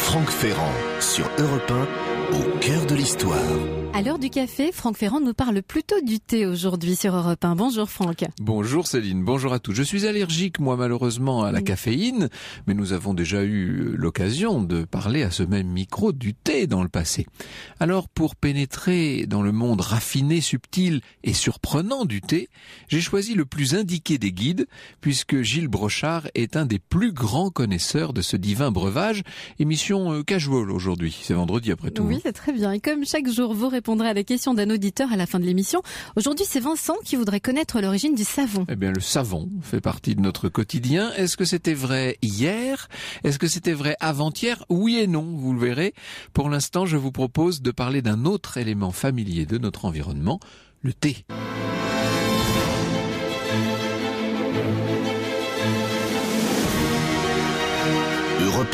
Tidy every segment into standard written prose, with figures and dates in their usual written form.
Franck Ferrand sur Europe 1, au cœur de l'histoire. À l'heure du café, Franck Ferrand nous parle plutôt du thé aujourd'hui sur Europe 1. Bonjour Franck. Bonjour Céline, bonjour à tous. Je suis allergique, moi malheureusement, à la caféine, mais nous avons déjà eu l'occasion de parler à ce même micro du thé dans le passé. Alors pour pénétrer dans le monde raffiné, subtil et surprenant du thé, j'ai choisi le plus indiqué des guides, puisque Gilles Brochard est un des plus grands connaisseurs de ce divin breuvage. Émission casual aujourd'hui, c'est vendredi après tout. Oui, c'est très bien. Et comme chaque jour, vous répondrez à la question d'un auditeur à la fin de l'émission. Aujourd'hui, c'est Vincent qui voudrait connaître l'origine du savon. Eh bien, le savon fait partie de notre quotidien. Est-ce que c'était vrai hier? Est-ce que c'était vrai avant-hier? Oui et non, vous le verrez. Pour l'instant, je vous propose de parler d'un autre élément familier de notre environnement, le thé. Europe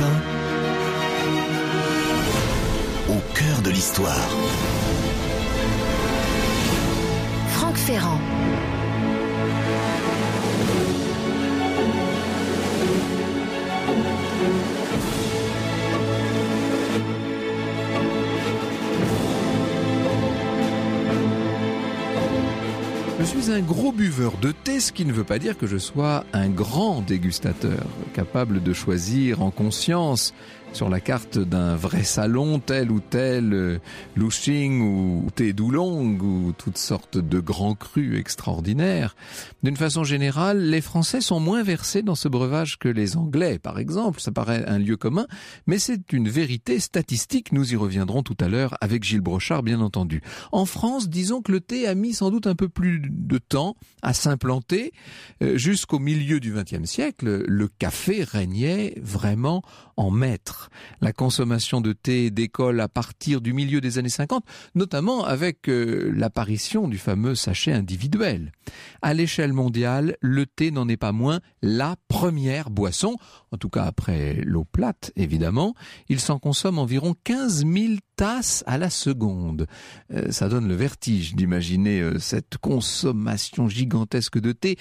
1, au cœur de l'histoire. Franck Ferrand. Je suis un gros buveur de thé, ce qui ne veut pas dire que je sois un grand dégustateur, capable de choisir en conscience sur la carte d'un vrai salon tel ou tel Luxing ou thé d'oolong ou toutes sortes de grands crus extraordinaires. D'une façon générale, les Français sont moins versés dans ce breuvage que les Anglais, par exemple. Ça paraît un lieu commun, mais c'est une vérité statistique. Nous y reviendrons tout à l'heure avec Gilles Brochard, bien entendu. En France, disons que le thé a mis sans doute un peu plus de temps à s'implanter. Jusqu'au milieu du XXe siècle, le café régnait vraiment en maître. La consommation de thé décolle à partir du milieu des années 50, notamment avec l'apparition du fameux sachet individuel. À l'échelle mondiale, le thé n'en est pas moins la première boisson, en tout cas après l'eau plate évidemment. Il s'en consomme environ 15 000 tasses à la seconde. Ça donne le vertige d'imaginer cette consommation gigantesque de thé.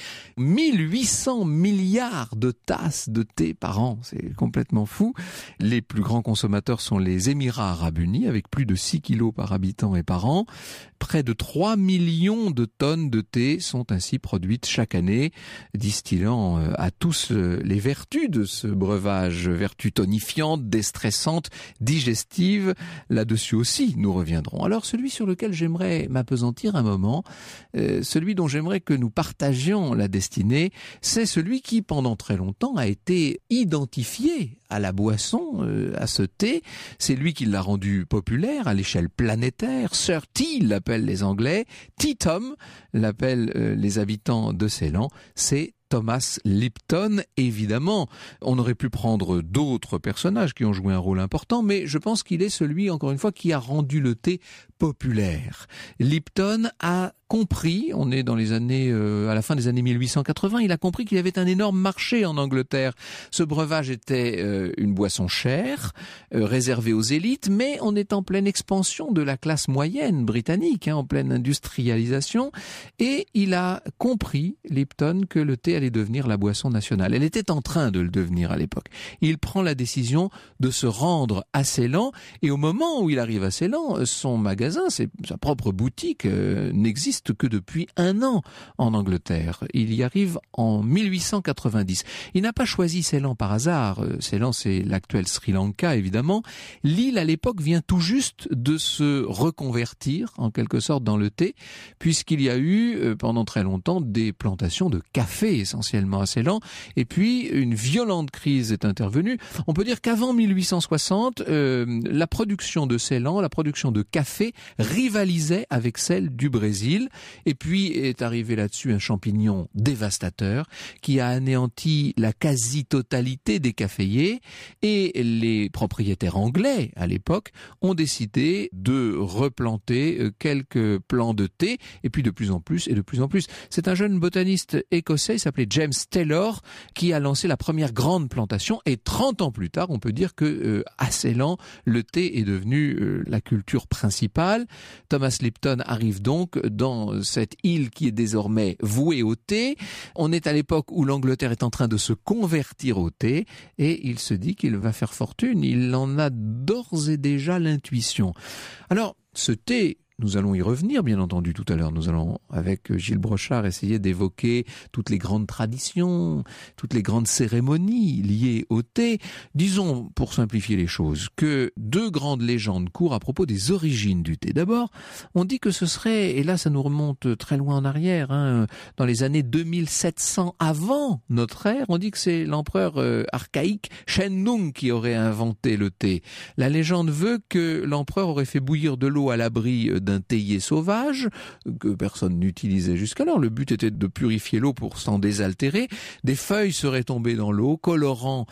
1800 milliards de tasses de thé par an, c'est complètement fou. Les plus grands consommateurs sont les Émirats Arabes Unis, avec plus de 6 kilos par habitant et par an. Près de 3 millions de tonnes de thé sont ainsi produites chaque année, distillant à tous les vertus de ce breuvage, vertus tonifiantes, déstressantes, digestives. Là-dessus aussi, nous reviendrons. Alors, celui sur lequel j'aimerais m'appesantir un moment, celui dont j'aimerais que nous partagions la destinée, c'est celui qui, pendant très longtemps, a été identifié à la boisson, à ce thé. C'est lui qui l'a rendu populaire à l'échelle planétaire. Sir Tea l'appellent les Anglais, Tea Tom l'appellent les habitants de Ceylan. C'est Thomas Lipton, évidemment. On aurait pu prendre d'autres personnages qui ont joué un rôle important, mais je pense qu'il est celui, encore une fois, qui a rendu le thé populaire. Lipton a compris, on est dans les années, à la fin des années 1880, il a compris qu'il y avait un énorme marché en Angleterre. Ce breuvage était une boisson chère, réservée aux élites, mais on est en pleine expansion de la classe moyenne britannique, en pleine industrialisation, et il a compris, Lipton, que le thé allait devenir la boisson nationale. Elle était en train de le devenir à l'époque. Il prend la décision de se rendre à Ceylan, et au moment où il arrive à Ceylan, son magasin, sa propre boutique, n'existe que depuis 1 an en Angleterre. Il y arrive en 1890. Il n'a pas choisi Ceylan par hasard. Ceylan, c'est l'actuel Sri Lanka, évidemment. L'île, à l'époque, vient tout juste de se reconvertir, en quelque sorte, dans le thé, puisqu'il y a eu, pendant très longtemps, des plantations de café, essentiellement à Ceylan, et puis une violente crise est intervenue. On peut dire qu'avant 1860, la production de Ceylan, la production de café, rivalisait avec celle du Brésil. Et puis est arrivé là-dessus un champignon dévastateur qui a anéanti la quasi-totalité des caféiers, et les propriétaires anglais à l'époque ont décidé de replanter quelques plants de thé, et puis de plus en plus et de plus en plus. C'est un jeune botaniste écossais, il s'appelait James Taylor, qui a lancé la première grande plantation, et 30 ans plus tard, on peut dire que à Ceylan, le thé est devenu la culture principale. Thomas Lipton arrive donc dans dans cette île qui est désormais vouée au thé. On est à l'époque où l'Angleterre est en train de se convertir au thé et il se dit qu'il va faire fortune. Il en a d'ores et déjà l'intuition. Alors, ce thé, nous allons y revenir, bien entendu, tout à l'heure. Nous allons, avec Gilles Brochard, essayer d'évoquer toutes les grandes traditions, toutes les grandes cérémonies liées au thé. Disons, pour simplifier les choses, que deux grandes légendes courent à propos des origines du thé. D'abord, on dit que ce serait, et là ça nous remonte très loin en arrière, dans les années 2700 avant notre ère, on dit que c'est l'empereur archaïque Shen Nung qui aurait inventé le thé. La légende veut que l'empereur aurait fait bouillir de l'eau à l'abri d'un théier sauvage que personne n'utilisait jusqu'alors. Le but était de purifier l'eau pour s'en désaltérer. Des feuilles seraient tombées dans l'eau, colorant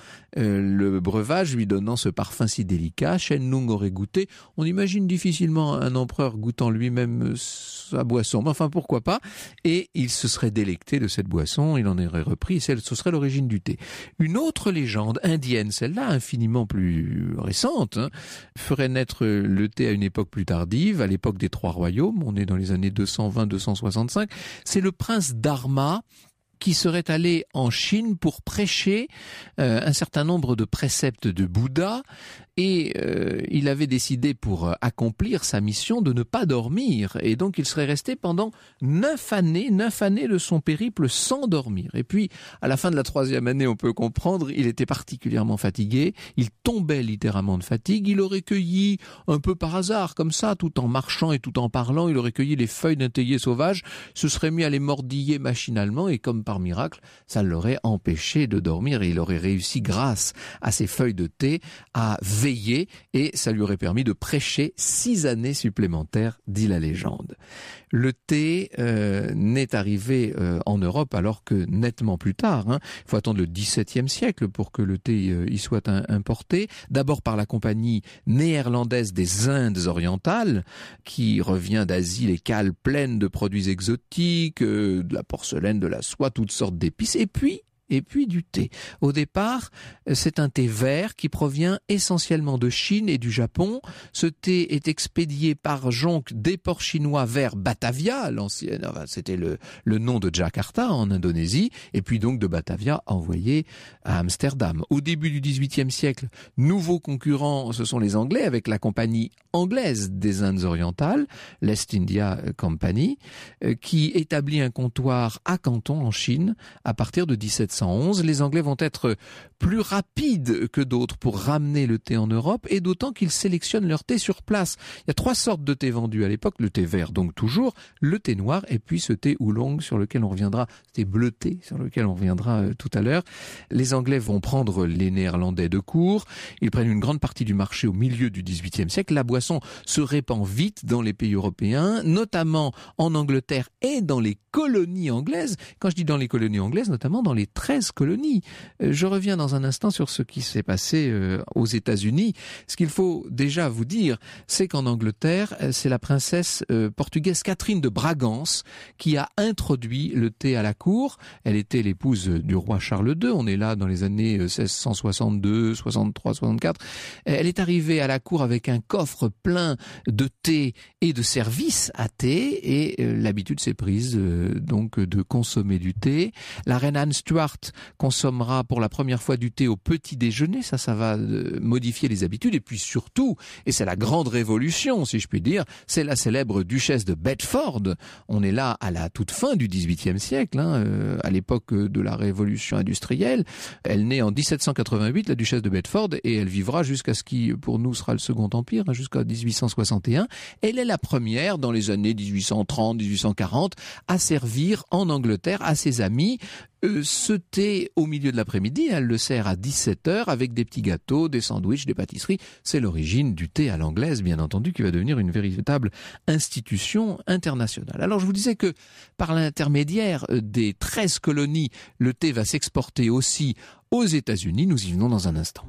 le breuvage, lui donnant ce parfum si délicat. Shen Nung aurait goûté. On imagine difficilement un empereur goûtant lui-même sa boisson, mais enfin pourquoi pas. Et il se serait délecté de cette boisson, il en aurait repris, et ce serait l'origine du thé. Une autre légende indienne, celle-là infiniment plus récente, ferait naître le thé à une époque plus tardive, à l'époque des Trois Royaumes, on est dans les années 220-265, c'est le prince Dharma qui serait allé en Chine pour prêcher un certain nombre de préceptes de Bouddha, et il avait décidé, pour accomplir sa mission, de ne pas dormir, et donc il serait resté pendant 9 années de son périple sans dormir. Et puis à la fin de la 3e année, on peut comprendre, il était particulièrement fatigué, il tombait littéralement de fatigue, il aurait cueilli un peu par hasard comme ça, tout en marchant et tout en parlant, il aurait cueilli les feuilles d'un théier sauvage, se serait mis à les mordiller machinalement, et comme par miracle, ça l'aurait empêché de dormir, et il aurait réussi, grâce à ces feuilles de thé, à veiller, et ça lui aurait permis de prêcher 6 années supplémentaires, dit la légende. Le thé n'est arrivé en Europe alors que nettement plus tard. Il faut attendre le XVIIe siècle pour que le thé y soit importé. D'abord par la compagnie néerlandaise des Indes orientales, qui revient d'Asie, les cales pleines de produits exotiques, de la porcelaine, de la soie, toutes sortes d'épices, et puis du thé. Au départ, c'est un thé vert qui provient essentiellement de Chine et du Japon. Ce thé est expédié par jonque des ports chinois vers Batavia, l'ancienne, c'était le nom de Jakarta en Indonésie, et puis donc de Batavia envoyé à Amsterdam. Au début du XVIIIe siècle, nouveaux concurrents, ce sont les Anglais, avec la compagnie anglaise des Indes orientales, l'East India Company, qui établit un comptoir à Canton en Chine à partir de 1711. Les Anglais vont être plus rapides que d'autres pour ramener le thé en Europe, et d'autant qu'ils sélectionnent leur thé sur place. Il y a 3 sortes de thé vendus à l'époque, le thé vert donc toujours, le thé noir, et puis ce thé oolong sur lequel on reviendra, thé bleuté sur lequel on reviendra tout à l'heure. Les Anglais vont prendre les Néerlandais de court, ils prennent une grande partie du marché au milieu du XVIIIe siècle, la boisson se répand vite dans les pays européens, notamment en Angleterre et dans les colonies anglaises. Quand je dis dans les colonies anglaises, notamment dans les 13 colonies. Je reviens dans un instant sur ce qui s'est passé aux États-Unis. Ce qu'il faut déjà vous dire, c'est qu'en Angleterre, c'est la princesse portugaise Catherine de Bragance qui a introduit le thé à la cour. Elle était l'épouse du roi Charles II. On est là dans les années 1662, 63, 64. Elle est arrivée à la cour avec un coffre plein de thé et de services à thé, et l'habitude s'est prise donc de consommer du thé. La reine Anne Stuart consommera pour la première fois du thé au petit déjeuner, ça va modifier les habitudes, et puis surtout, et c'est la grande révolution si je puis dire, c'est la célèbre duchesse de Bedford. On est là à la toute fin du XVIIIe siècle, à l'époque de la révolution industrielle. Elle naît en 1788, la duchesse de Bedford, et elle vivra jusqu'à ce qui pour nous sera le Second Empire, jusqu'à 1861. Elle est la première dans les années 1830-1840 à servir en Angleterre à ses amis ce thé au milieu de l'après-midi. Elle le sert à 17h avec des petits gâteaux, des sandwichs, des pâtisseries. C'est l'origine du thé à l'anglaise, bien entendu, qui va devenir une véritable institution internationale. Alors je vous disais que par l'intermédiaire des 13 colonies, le thé va s'exporter aussi aux États-Unis. Nous y venons dans un instant.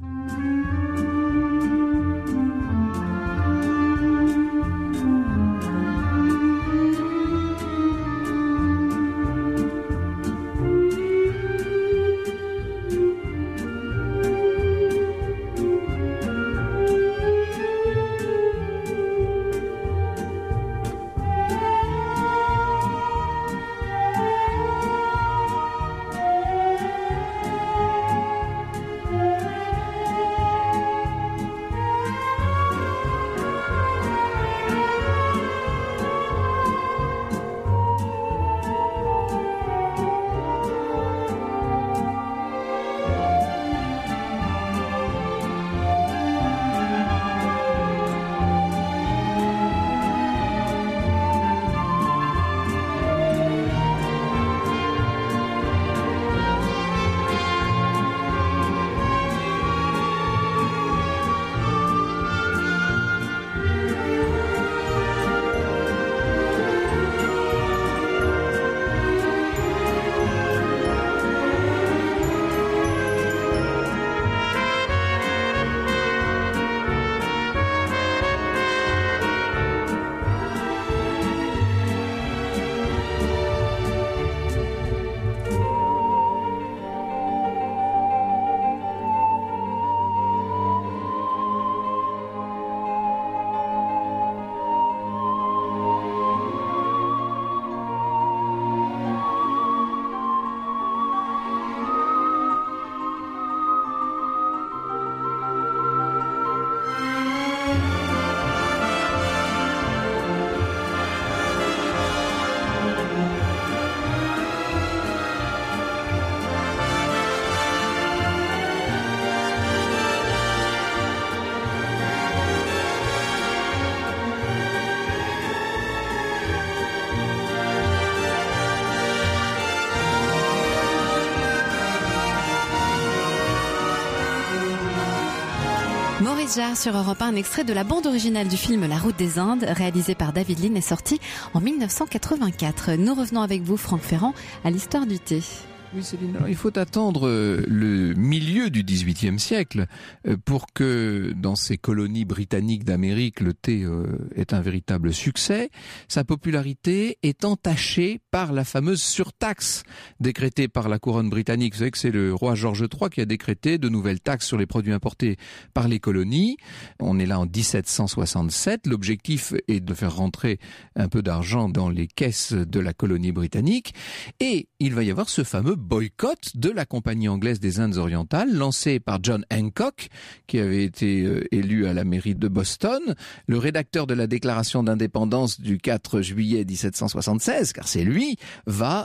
Maurice Jarre sur Europe 1, un extrait de la bande originale du film La Route des Indes, réalisé par David Lean, est sorti en 1984. Nous revenons avec vous, Franck Ferrand, à l'histoire du thé. Oui, Céline, alors il faut attendre le milieu du XVIIIe siècle pour que dans ces colonies britanniques d'Amérique, le thé ait un véritable succès. Sa popularité est entachée par la fameuse surtaxe décrétée par la couronne britannique. Vous savez que c'est le roi George III qui a décrété de nouvelles taxes sur les produits importés par les colonies. On est là en 1767. L'objectif est de faire rentrer un peu d'argent dans les caisses de la colonie britannique. Et il va y avoir ce fameux boycott de la Compagnie anglaise des Indes orientales, lancé par John Hancock, qui avait été élu à la mairie de Boston, le rédacteur de la déclaration d'indépendance du 4 juillet 1776, car c'est lui, va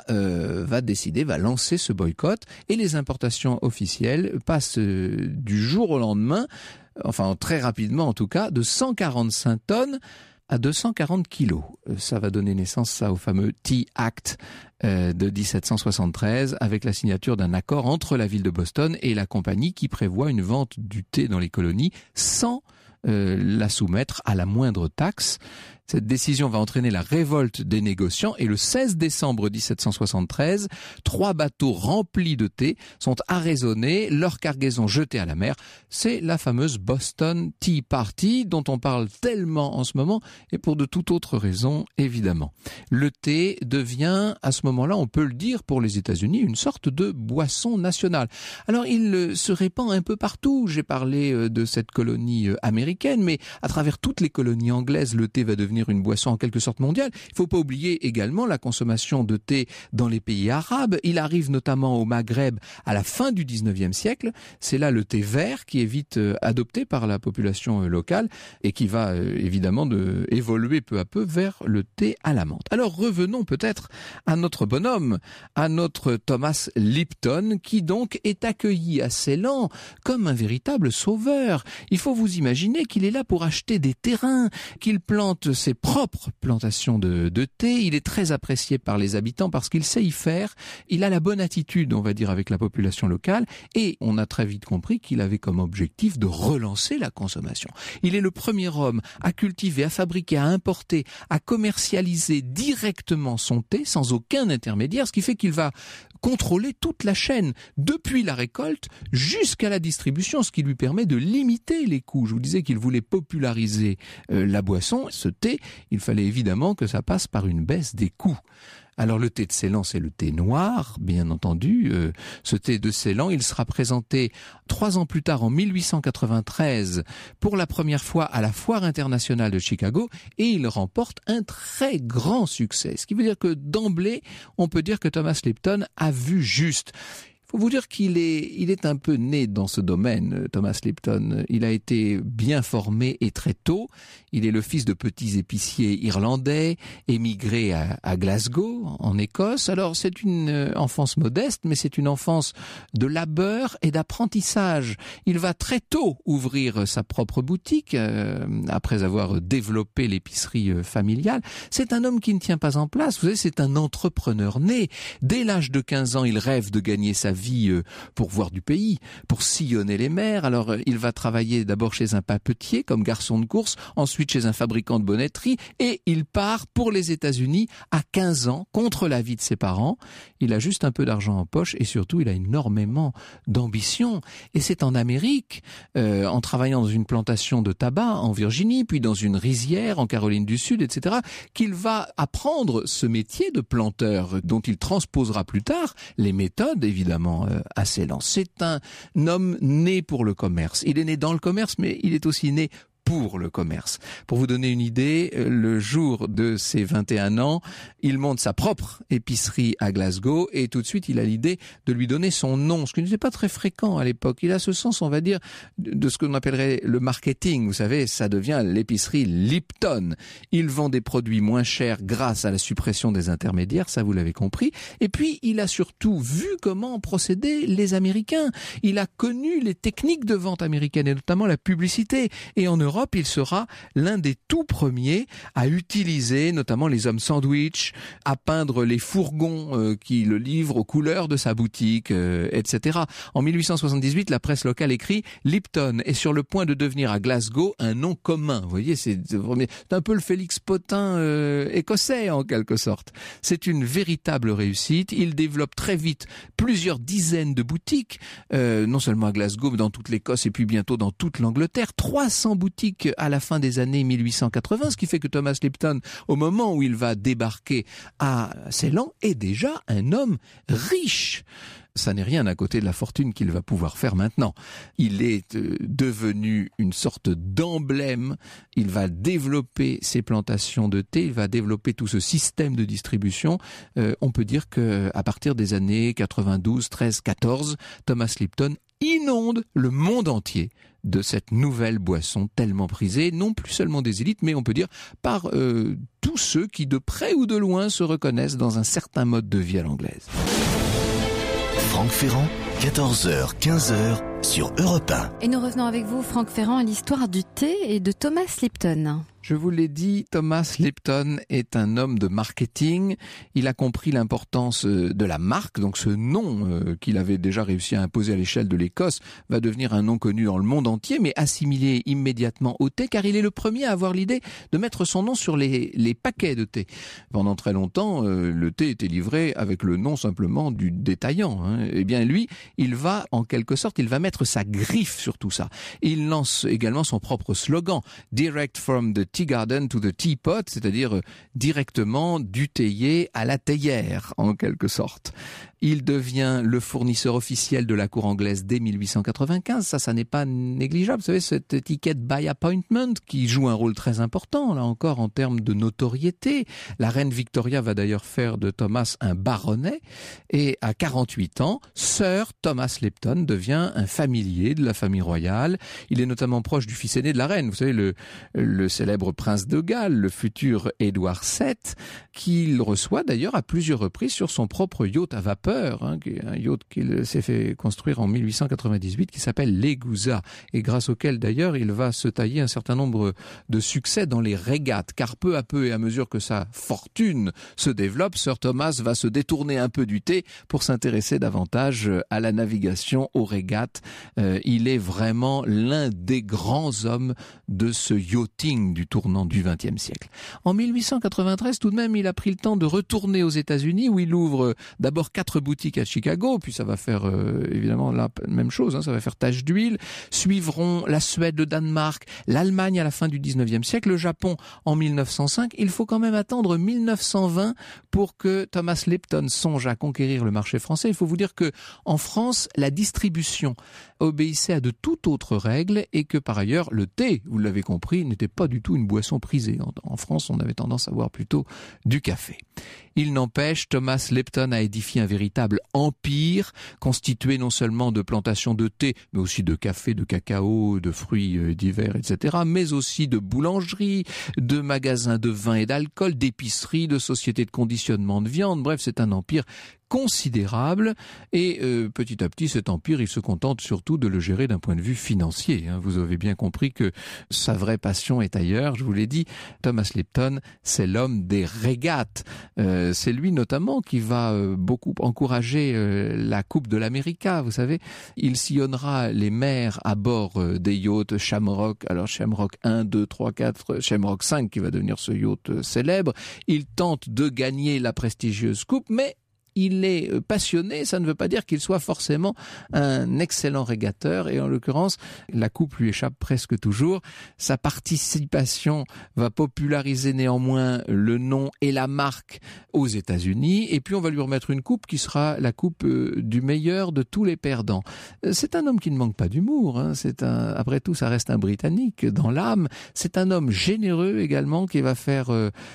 lancer ce boycott, et les importations officielles passent du jour au lendemain, enfin très rapidement en tout cas, de 145 tonnes à 240 kilos. Ça va donner naissance au fameux Tea Act de 1773 avec la signature d'un accord entre la ville de Boston et la compagnie qui prévoit une vente du thé dans les colonies sans la soumettre à la moindre taxe. Cette décision va entraîner la révolte des négociants et le 16 décembre 1773, 3 bateaux remplis de thé sont arraisonnés, leur cargaison jetée à la mer. C'est la fameuse Boston Tea Party dont on parle tellement en ce moment et pour de toute autre raison, évidemment. Le thé devient, à ce moment-là, on peut le dire pour les États-Unis, une sorte de boisson nationale. Alors il se répand un peu partout. J'ai parlé de cette colonie américaine, mais à travers toutes les colonies anglaises, le thé va devenir une boisson en quelque sorte mondiale. Il ne faut pas oublier également la consommation de thé dans les pays arabes. Il arrive notamment au Maghreb à la fin du 19e siècle. C'est là le thé vert qui est vite adopté par la population locale et qui va évidemment évoluer peu à peu vers le thé à la menthe. Alors revenons peut-être à notre bonhomme, à notre Thomas Lipton qui donc est accueilli à Ceylan comme un véritable sauveur. Il faut vous imaginer qu'il est là pour acheter des terrains, qu'il plante ses propres plantations de thé. Il est très apprécié par les habitants parce qu'il sait y faire. Il a la bonne attitude, on va dire, avec la population locale et on a très vite compris qu'il avait comme objectif de relancer la consommation. Il est le premier homme à cultiver, à fabriquer, à importer, à commercialiser directement son thé sans aucun intermédiaire, ce qui fait qu'il va contrôler toute la chaîne, depuis la récolte jusqu'à la distribution, ce qui lui permet de limiter les coûts. Je vous disais qu'il voulait populariser la boisson, ce thé, il fallait évidemment que ça passe par une baisse des coûts. Alors le thé de Ceylan, c'est le thé noir, bien entendu. Ce thé de Ceylan, il sera présenté 3 ans plus tard, en 1893, pour la première fois à la Foire internationale de Chicago, et il remporte un très grand succès. Ce qui veut dire que d'emblée, on peut dire que Thomas Lipton a vu juste. Il faut vous dire qu'il est un peu né dans ce domaine, Thomas Lipton. Il a été bien formé et très tôt. Il est le fils de petits épiciers irlandais, émigrés à Glasgow, en Écosse. Alors c'est une enfance modeste, mais c'est une enfance de labeur et d'apprentissage. Il va très tôt ouvrir sa propre boutique, après avoir développé l'épicerie familiale. C'est un homme qui ne tient pas en place. Vous savez, c'est un entrepreneur né. Dès l'âge de 15 ans, il rêve de gagner sa vie pour voir du pays, pour sillonner les mers. Alors il va travailler d'abord chez un papetier comme garçon de course, ensuite chez un fabricant de bonneterie et il part pour les États-Unis à 15 ans contre l'avis de ses parents. Il a juste un peu d'argent en poche et surtout il a énormément d'ambition. Et c'est en Amérique, en travaillant dans une plantation de tabac en Virginie, puis dans une rizière en Caroline du Sud, etc., qu'il va apprendre ce métier de planteur dont il transposera plus tard les méthodes évidemment à Ceylan. C'est un homme né pour le commerce. Il est né dans le commerce, mais il est aussi né pour le commerce. Pour vous donner une idée, le jour de ses 21 ans, il monte sa propre épicerie à Glasgow et tout de suite il a l'idée de lui donner son nom, ce qui n'était pas très fréquent à l'époque. Il a ce sens, on va dire, de ce qu'on appellerait le marketing. Vous savez, ça devient l'épicerie Lipton. Il vend des produits moins chers grâce à la suppression des intermédiaires, ça vous l'avez compris. Et puis, il a surtout vu comment procédaient les Américains. Il a connu les techniques de vente américaines et notamment la publicité. Et en Europe, Europe, il sera l'un des tout premiers à utiliser notamment les hommes sandwich, à peindre les fourgons qui le livrent aux couleurs de sa boutique, etc. En 1878, la presse locale écrit « Lipton est sur le point de devenir à Glasgow un nom commun ». Vous voyez, c'est un peu le Félix Potin écossais en quelque sorte. C'est une véritable réussite. Il développe très vite plusieurs dizaines de boutiques, non seulement à Glasgow, mais dans toute l'Écosse et puis bientôt dans toute l'Angleterre. 300 boutiques à la fin des années 1880, ce qui fait que Thomas Lipton, au moment où il va débarquer à Ceylan, est déjà un homme riche. Ça n'est rien à côté de la fortune qu'il va pouvoir faire maintenant. Il est devenu une sorte d'emblème. Il va développer ses plantations de thé. Il va développer tout ce système de distribution. On peut dire que à partir des années 92, 13, 14, Thomas Lipton inonde le monde entier de cette nouvelle boisson tellement prisée, non plus seulement des élites, mais on peut dire par tous ceux qui de près ou de loin se reconnaissent dans un certain mode de vie à l'anglaise. Franck Ferrand, 14h, 15h sur Europe 1. Et nous revenons avec vous, Franck Ferrand, à l'histoire du thé et de Thomas Lipton. Je vous l'ai dit, Thomas Lipton est un homme de marketing. Il a compris l'importance de la marque, donc ce nom qu'il avait déjà réussi à imposer à l'échelle de l'Écosse va devenir un nom connu dans le monde entier, mais assimilé immédiatement au thé, car il est le premier à avoir l'idée de mettre son nom sur les paquets de thé. Pendant très longtemps, le thé était livré avec le nom simplement du détaillant. Eh bien lui, il va en quelque sorte, il va mettre sa griffe sur tout ça. Il lance également son propre slogan, « Direct from the tea garden to the teapot », c'est-à-dire directement du théier à la théière, en quelque sorte. Il devient le fournisseur officiel de la cour anglaise dès 1895. Ça n'est pas négligeable. Vous savez, cette étiquette by appointment qui joue un rôle très important, là encore, en termes de notoriété. La reine Victoria va d'ailleurs faire de Thomas un baronnet. Et à 48 ans, Sir Thomas Lipton devient un familier de la famille royale. Il est notamment proche du fils aîné de la reine. Vous savez, le célèbre prince de Galles, le futur Édouard VII, qu'il reçoit d'ailleurs à plusieurs reprises sur son propre yacht à vapeur, un yacht qu'il s'est fait construire en 1898 qui s'appelle l'Egusa et grâce auquel d'ailleurs il va se tailler un certain nombre de succès dans les régates, car peu à peu et à mesure que sa fortune se développe, Sir Thomas va se détourner un peu du thé pour s'intéresser davantage à la navigation, aux régates. Il est vraiment l'un des grands hommes de ce yachting du tournant du XXe siècle. En 1893, tout de même, il a pris le temps de retourner aux États-Unis où il ouvre d'abord 4 boutiques à Chicago, puis ça va faire évidemment la même chose, ça va faire tache d'huile. Suivront la Suède, le Danemark, l'Allemagne à la fin du 19e siècle, le Japon en 1905. Il faut quand même attendre 1920 pour que Thomas Lipton songe à conquérir le marché français. Il faut vous dire que en France, la distribution obéissait à de toutes autres règles et que par ailleurs, le thé, vous l'avez compris, n'était pas du tout une boisson prisée. En France, on avait tendance à boire plutôt du café. Il n'empêche, Thomas Lipton a édifié un véritable empire constitué non seulement de plantations de thé, mais aussi de café, de cacao, de fruits divers, etc., mais aussi de boulangeries, de magasins de vin et d'alcool, d'épiceries, de sociétés de conditionnement de viande. Bref, c'est un empire considérable et petit à petit cet empire il se contente surtout de le gérer d'un point de vue financier. Vous avez bien compris que sa vraie passion est ailleurs. Je vous l'ai dit, Thomas Lipton c'est l'homme des régates. C'est lui notamment qui va beaucoup encourager la Coupe de l'America. Vous savez, il sillonnera les mers à bord des yachts Shamrock, alors Shamrock 1, 2, 3, 4, Shamrock 5 qui va devenir ce yacht célèbre. Il tente de gagner la prestigieuse coupe, mais il est passionné, ça ne veut pas dire qu'il soit forcément un excellent régateur et en l'occurrence, la coupe lui échappe presque toujours. Sa participation va populariser néanmoins le nom et la marque aux États-Unis et puis on va lui remettre une coupe qui sera la coupe du meilleur de tous les perdants. C'est un homme qui ne manque pas d'humour, après tout ça reste un Britannique dans l'âme. C'est un homme généreux également qui va faire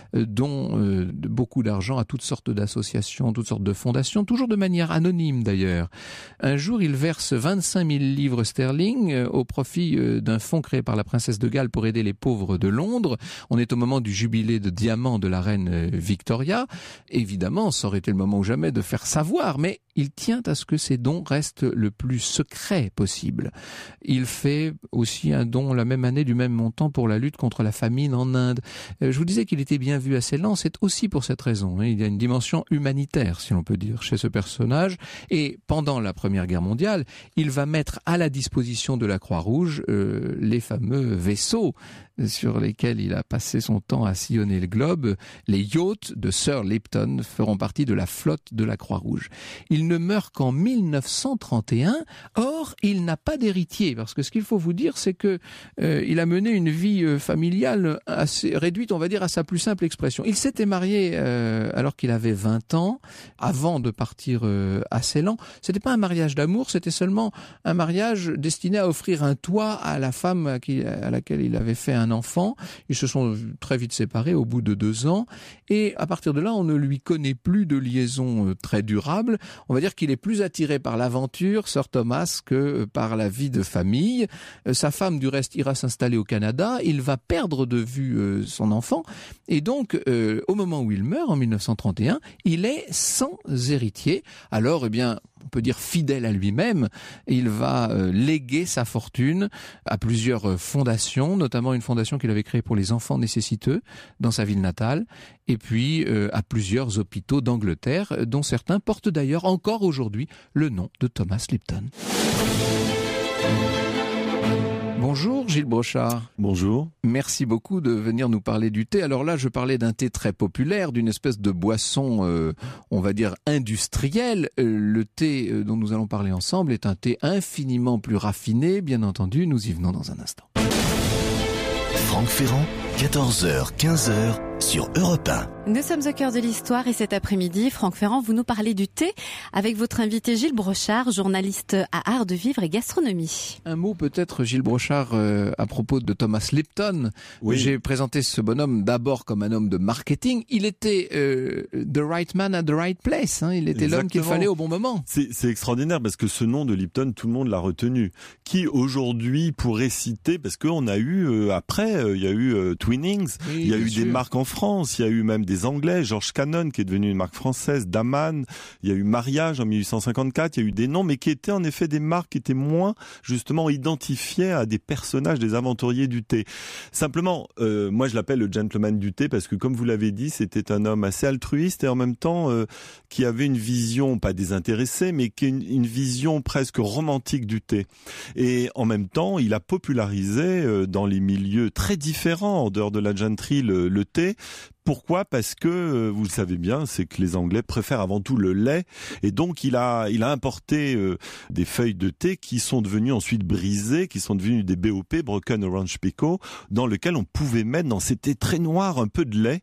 don de beaucoup d'argent à toutes sortes d'associations, toutes sortes de fondations, toujours de manière anonyme d'ailleurs. Un jour, il verse 25 000 livres sterling au profit d'un fonds créé par la princesse de Galles pour aider les pauvres de Londres. On est au moment du jubilé de diamant de la reine Victoria. Évidemment, ça aurait été le moment ou jamais de faire savoir, mais il tient à ce que ses dons restent le plus secret possible. Il fait aussi un don la même année du même montant pour la lutte contre la famine en Inde. Je vous disais qu'il était bien vu à Ceylan, c'est aussi pour cette raison. Il y a une dimension humanitaire, si l'on peut dire, chez ce personnage. Et pendant la Première Guerre mondiale, il va mettre à la disposition de la Croix-Rouge les fameux vaisseaux sur lesquels il a passé son temps à sillonner le globe. Les yachts de Sir Lipton feront partie de la flotte de la Croix-Rouge. Il ne meurt qu'en 1931. Or, il n'a pas d'héritier, parce que ce qu'il faut vous dire, c'est que il a mené une vie familiale assez réduite, on va dire, à sa plus simple expression. Il s'était marié alors qu'il avait 20 ans, avant de partir à Ceylan. C'était pas un mariage d'amour, c'était seulement un mariage destiné à offrir un toit à la femme à laquelle il avait fait un enfant. Ils se sont très vite séparés au bout de 2 ans, et à partir de là, on ne lui connaît plus de liaison très durable. On va dire qu'il est plus attiré par l'aventure, Sir Thomas, que par la vie de famille. Sa femme, du reste, ira s'installer au Canada. Il va perdre de vue son enfant, et donc, au moment où il meurt, en 1931, il est sans héritier. Alors, on peut dire fidèle à lui-même, il va léguer sa fortune à plusieurs fondations, notamment une fondation qu'il avait créée pour les enfants nécessiteux dans sa ville natale, et puis à plusieurs hôpitaux d'Angleterre, dont certains portent d'ailleurs encore aujourd'hui le nom de Thomas Lipton. Bonjour Gilles Brochard. Bonjour. Merci beaucoup de venir nous parler du thé. Alors là, je parlais d'un thé très populaire, d'une espèce de boisson, on va dire, industrielle. Le thé dont nous allons parler ensemble est un thé infiniment plus raffiné. Bien entendu, nous y venons dans un instant. Franck Ferrand, 14h, 15h sur Europe 1. Nous sommes au cœur de l'histoire et cet après-midi, Franck Ferrand, vous nous parlez du thé avec votre invité Gilles Brochard, journaliste à Art de Vivre et Gastronomie. Un mot peut-être, Gilles Brochard, à propos de Thomas Lipton. Oui. J'ai présenté ce bonhomme d'abord comme un homme de marketing. Il était the right man at the right place. Il était l'homme qu'il fallait au bon moment. C'est extraordinaire parce que ce nom de Lipton, tout le monde l'a retenu. Qui aujourd'hui pourrait citer, parce qu'on a eu, après, il y a eu Twinings, oui, il y a eu sûr. des marques en France, il y a eu même des Anglais, George Cannon qui est devenu une marque française, Daman, il y a eu Mariage en 1854, il y a eu des noms, mais qui étaient en effet des marques qui étaient moins justement identifiées à des personnages, des aventuriers du thé. Simplement, moi je l'appelle le gentleman du thé parce que comme vous l'avez dit, c'était un homme assez altruiste et en même temps qui avait une vision, pas désintéressée, mais qui une vision presque romantique du thé. Et en même temps, il a popularisé dans les milieux très différents, en dehors de la gentry, le thé. Pourquoi ? Parce que, vous le savez bien, c'est que les Anglais préfèrent avant tout le lait. Et donc, il a importé des feuilles de thé qui sont devenues ensuite brisées, qui sont devenues des BOP, Broken Orange Pekoe, dans lequel on pouvait mettre dans ces thés très noirs un peu de lait.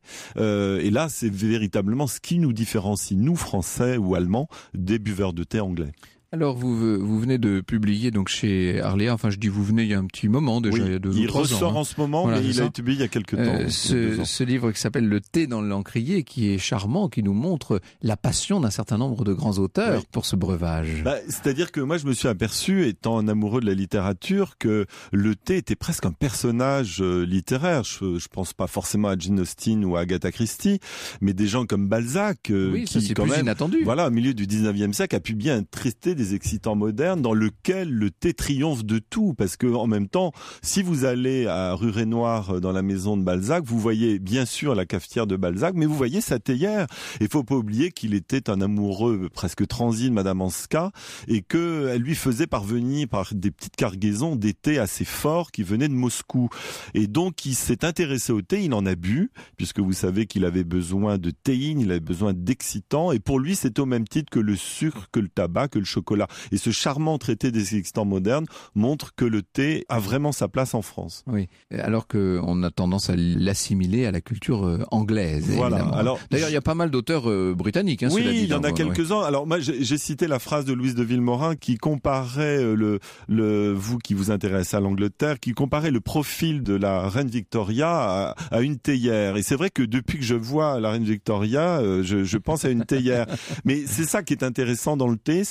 Et là, c'est véritablement ce qui nous différencie, nous, Français ou Allemands, des buveurs de thé anglais. Alors vous venez de publier donc chez Arléa, enfin je dis vous venez il y a un petit moment déjà, Oui, il y a 2 ou 3 ans. Il ressort en ce moment, voilà, mais il a été publié il y a quelques temps. Ce livre qui s'appelle Le thé dans l'encrier, qui est charmant, qui nous montre la passion d'un certain nombre de grands auteurs pour ce breuvage. C'est-à-dire que moi je me suis aperçu, étant un amoureux de la littérature, que le thé était presque un personnage littéraire. Je pense pas forcément à Jane Austen ou à Agatha Christie, mais des gens comme Balzac, qui c'est quand même inattendu. Voilà, au milieu du 19e siècle, a pu bien traiter des excitants modernes dans lequel le thé triomphe de tout, parce que en même temps, si vous allez à rue Renoir dans la maison de Balzac, vous voyez bien sûr la cafetière de Balzac, mais vous voyez sa théière. Il faut pas oublier qu'il était un amoureux presque transi de Madame Anska et que elle lui faisait parvenir par des petites cargaisons des thés assez forts qui venaient de Moscou. Et donc il s'est intéressé au thé, il en a bu, puisque vous savez qu'il avait besoin de théine, il avait besoin d'excitants, et pour lui c'était au même titre que le sucre, que le tabac, que le chocolat. Et ce charmant traité des excitants modernes montre que le thé a vraiment sa place en France. Oui, alors qu'on a tendance à l'assimiler à la culture anglaise. Voilà. Évidemment. Alors, d'ailleurs, il y a pas mal d'auteurs britanniques. Oui, cela dit, il y en a quelques-uns. Alors moi, j'ai cité la phrase de Louise de Villemorin qui comparait vous qui vous intéressez à l'Angleterre, qui comparait le profil de la reine Victoria à une théière. Et c'est vrai que depuis que je vois la reine Victoria, je pense à une théière. Mais c'est ça qui est intéressant dans le thé, c'est que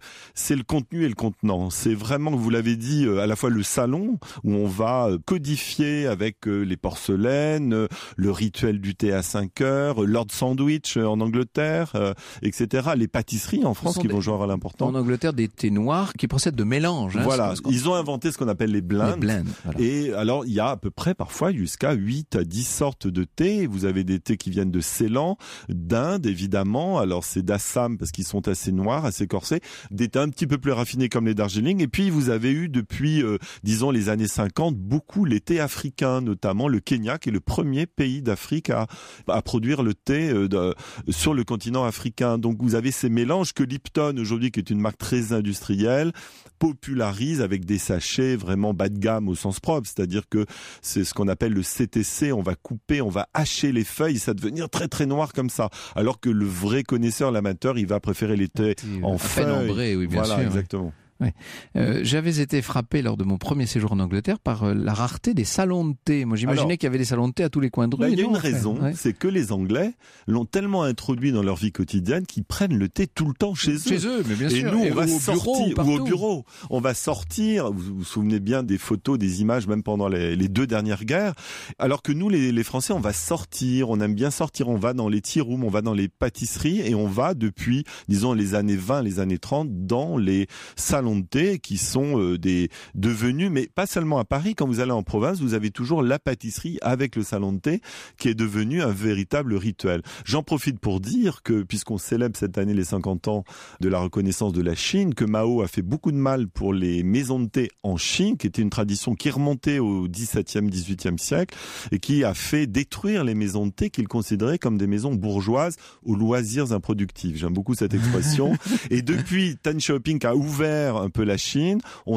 c'est le contenu et le contenant. C'est vraiment, vous l'avez dit, à la fois le salon où on va codifier avec les porcelaines, le rituel du thé à 5 heures, Lord Sandwich en Angleterre, etc. Les pâtisseries en France qui vont jouer un rôle important. En Angleterre, des thés noirs qui procèdent de mélange. Voilà, ils ont inventé ce qu'on appelle les blends. Voilà. Et alors, il y a à peu près parfois jusqu'à 8 à 10 sortes de thés. Vous avez des thés qui viennent de Ceylan, d'Inde évidemment. Alors c'est d'Assam parce qu'ils sont assez noirs, assez corsés. Des thés un petit peu plus raffinés comme les Darjeeling. Et puis vous avez eu depuis, disons les années 50, beaucoup les thés africains, notamment le Kenya qui est le premier pays d'Afrique à produire le thé sur le continent africain. Donc vous avez ces mélanges que Lipton aujourd'hui, qui est une marque très industrielle, popularise avec des sachets vraiment bas de gamme au sens propre, c'est-à-dire que c'est ce qu'on appelle le CTC, on va couper, on va hacher les feuilles, ça va devenir très très noir comme ça, alors que le vrai connaisseur, l'amateur, il va préférer les thés en feuilles. Ambré, oui, bien sûr. Voilà, exactement. Ouais. J'avais été frappé lors de mon premier séjour en Angleterre par la rareté des salons de thé. Moi, j'imaginais qu'il y avait des salons de thé à tous les coins de rue. Il y a une raison, c'est que les Anglais l'ont tellement introduit dans leur vie quotidienne qu'ils prennent le thé tout le temps chez eux. Chez eux, mais bien sûr. Et nous, on va sortir ou au bureau. On va sortir. Vous vous souvenez bien des photos, des images, même pendant les 2 dernières guerres. Alors que nous, les Français, on va sortir. On aime bien sortir. On va dans les tea rooms, on va dans les pâtisseries et on va depuis, disons, les années 20, les années 30, dans les salons de thé qui sont devenus, mais pas seulement à Paris, quand vous allez en province, vous avez toujours la pâtisserie avec le salon de thé qui est devenu un véritable rituel. J'en profite pour dire que, puisqu'on célèbre cette année les 50 ans de la reconnaissance de la Chine, que Mao a fait beaucoup de mal pour les maisons de thé en Chine, qui était une tradition qui remontait au XVIIe, XVIIIe siècle et qui a fait détruire les maisons de thé qu'il considérait comme des maisons bourgeoises aux loisirs improductifs. J'aime beaucoup cette expression. Et depuis, Tan Xiaoping a ouvert un peu la Chine, on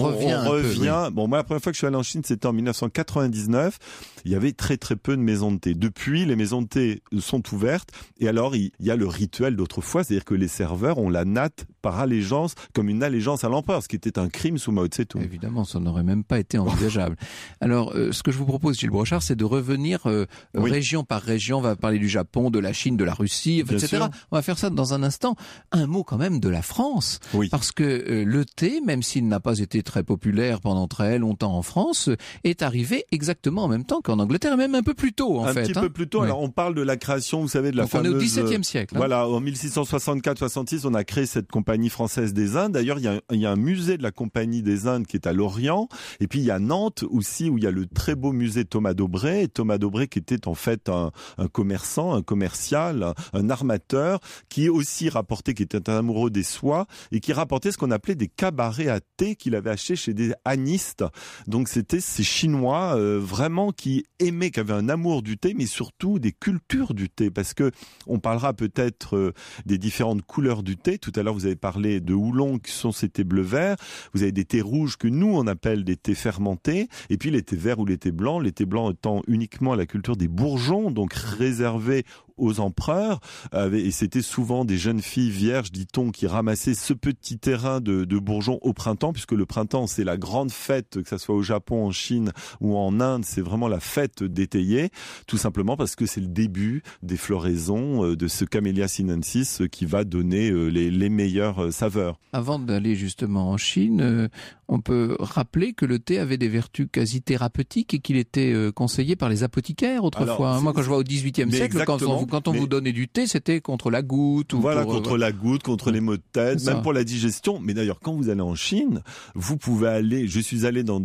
revient. Peu, oui. Bon, moi, la première fois que je suis allé en Chine, c'était en 1999. Il y avait très très peu de maisons de thé. Depuis, les maisons de thé sont ouvertes. Et alors, il y a le rituel d'autrefois, c'est-à-dire que les serveurs ont la natte par allégeance, comme une allégeance à l'empereur, ce qui était un crime sous Mao Tse-tung. Évidemment, ça n'aurait même pas été envisageable. Alors, ce que je vous propose, Gilles Brochard, c'est de revenir région par région. On va parler du Japon, de la Chine, de la Russie, etc. Sûr. On va faire ça dans un instant. Un mot quand même de la France. Oui. Parce que le thé, même s'il n'a pas été très populaire pendant très longtemps en France, est arrivé exactement en même temps qu'en Angleterre, et même un peu plus tôt, un petit peu plus tôt. Oui. Alors, on parle de la création, vous savez, de la fameuse... on est au XVIIe siècle. Voilà, en 1664-66, on a créé cette Compagnie française des Indes. D'ailleurs, il y a un musée de la Compagnie des Indes qui est à Lorient. Et puis, il y a Nantes aussi, où il y a le très beau musée Thomas d'Aubray. Et Thomas d'Aubray qui était en fait un commerçant, un commercial, un armateur, qui aussi rapportait, qui était un amoureux des soies, et qui rapportait ce qu'on appelait des cabarets à thé qu'il avait acheté chez des hannistes. Donc c'était ces Chinois vraiment qui aimaient, qui avaient un amour du thé, mais surtout des cultures du thé, parce que on parlera peut-être des différentes couleurs du thé. Tout à l'heure vous avez parlé de houlon, qui sont ces thés bleu-vert. Vous avez des thés rouges que nous on appelle des thés fermentés, et puis les thés verts ou les thés blancs. Les thés blancs étant uniquement la culture des bourgeons, donc réservés aux empereurs, et c'était souvent des jeunes filles vierges, dit-on, qui ramassaient ce petit terrain de bourgeons au printemps, puisque le printemps, c'est la grande fête, que ça soit au Japon, en Chine ou en Inde, c'est vraiment la fête d'étayer, tout simplement parce que c'est le début des floraisons de ce Camellia sinensis qui va donner les meilleures saveurs. Avant d'aller justement en Chine, on peut rappeler que le thé avait des vertus quasi thérapeutiques et qu'il était conseillé par les apothicaires autrefois. Alors, moi, quand je vois au XVIIIe siècle, quand on vous donnait du thé, c'était contre la goutte. Voilà, contre la goutte, contre les maux de tête, même pour la digestion. Mais d'ailleurs, quand vous allez en Chine, vous pouvez aller, je suis allé dans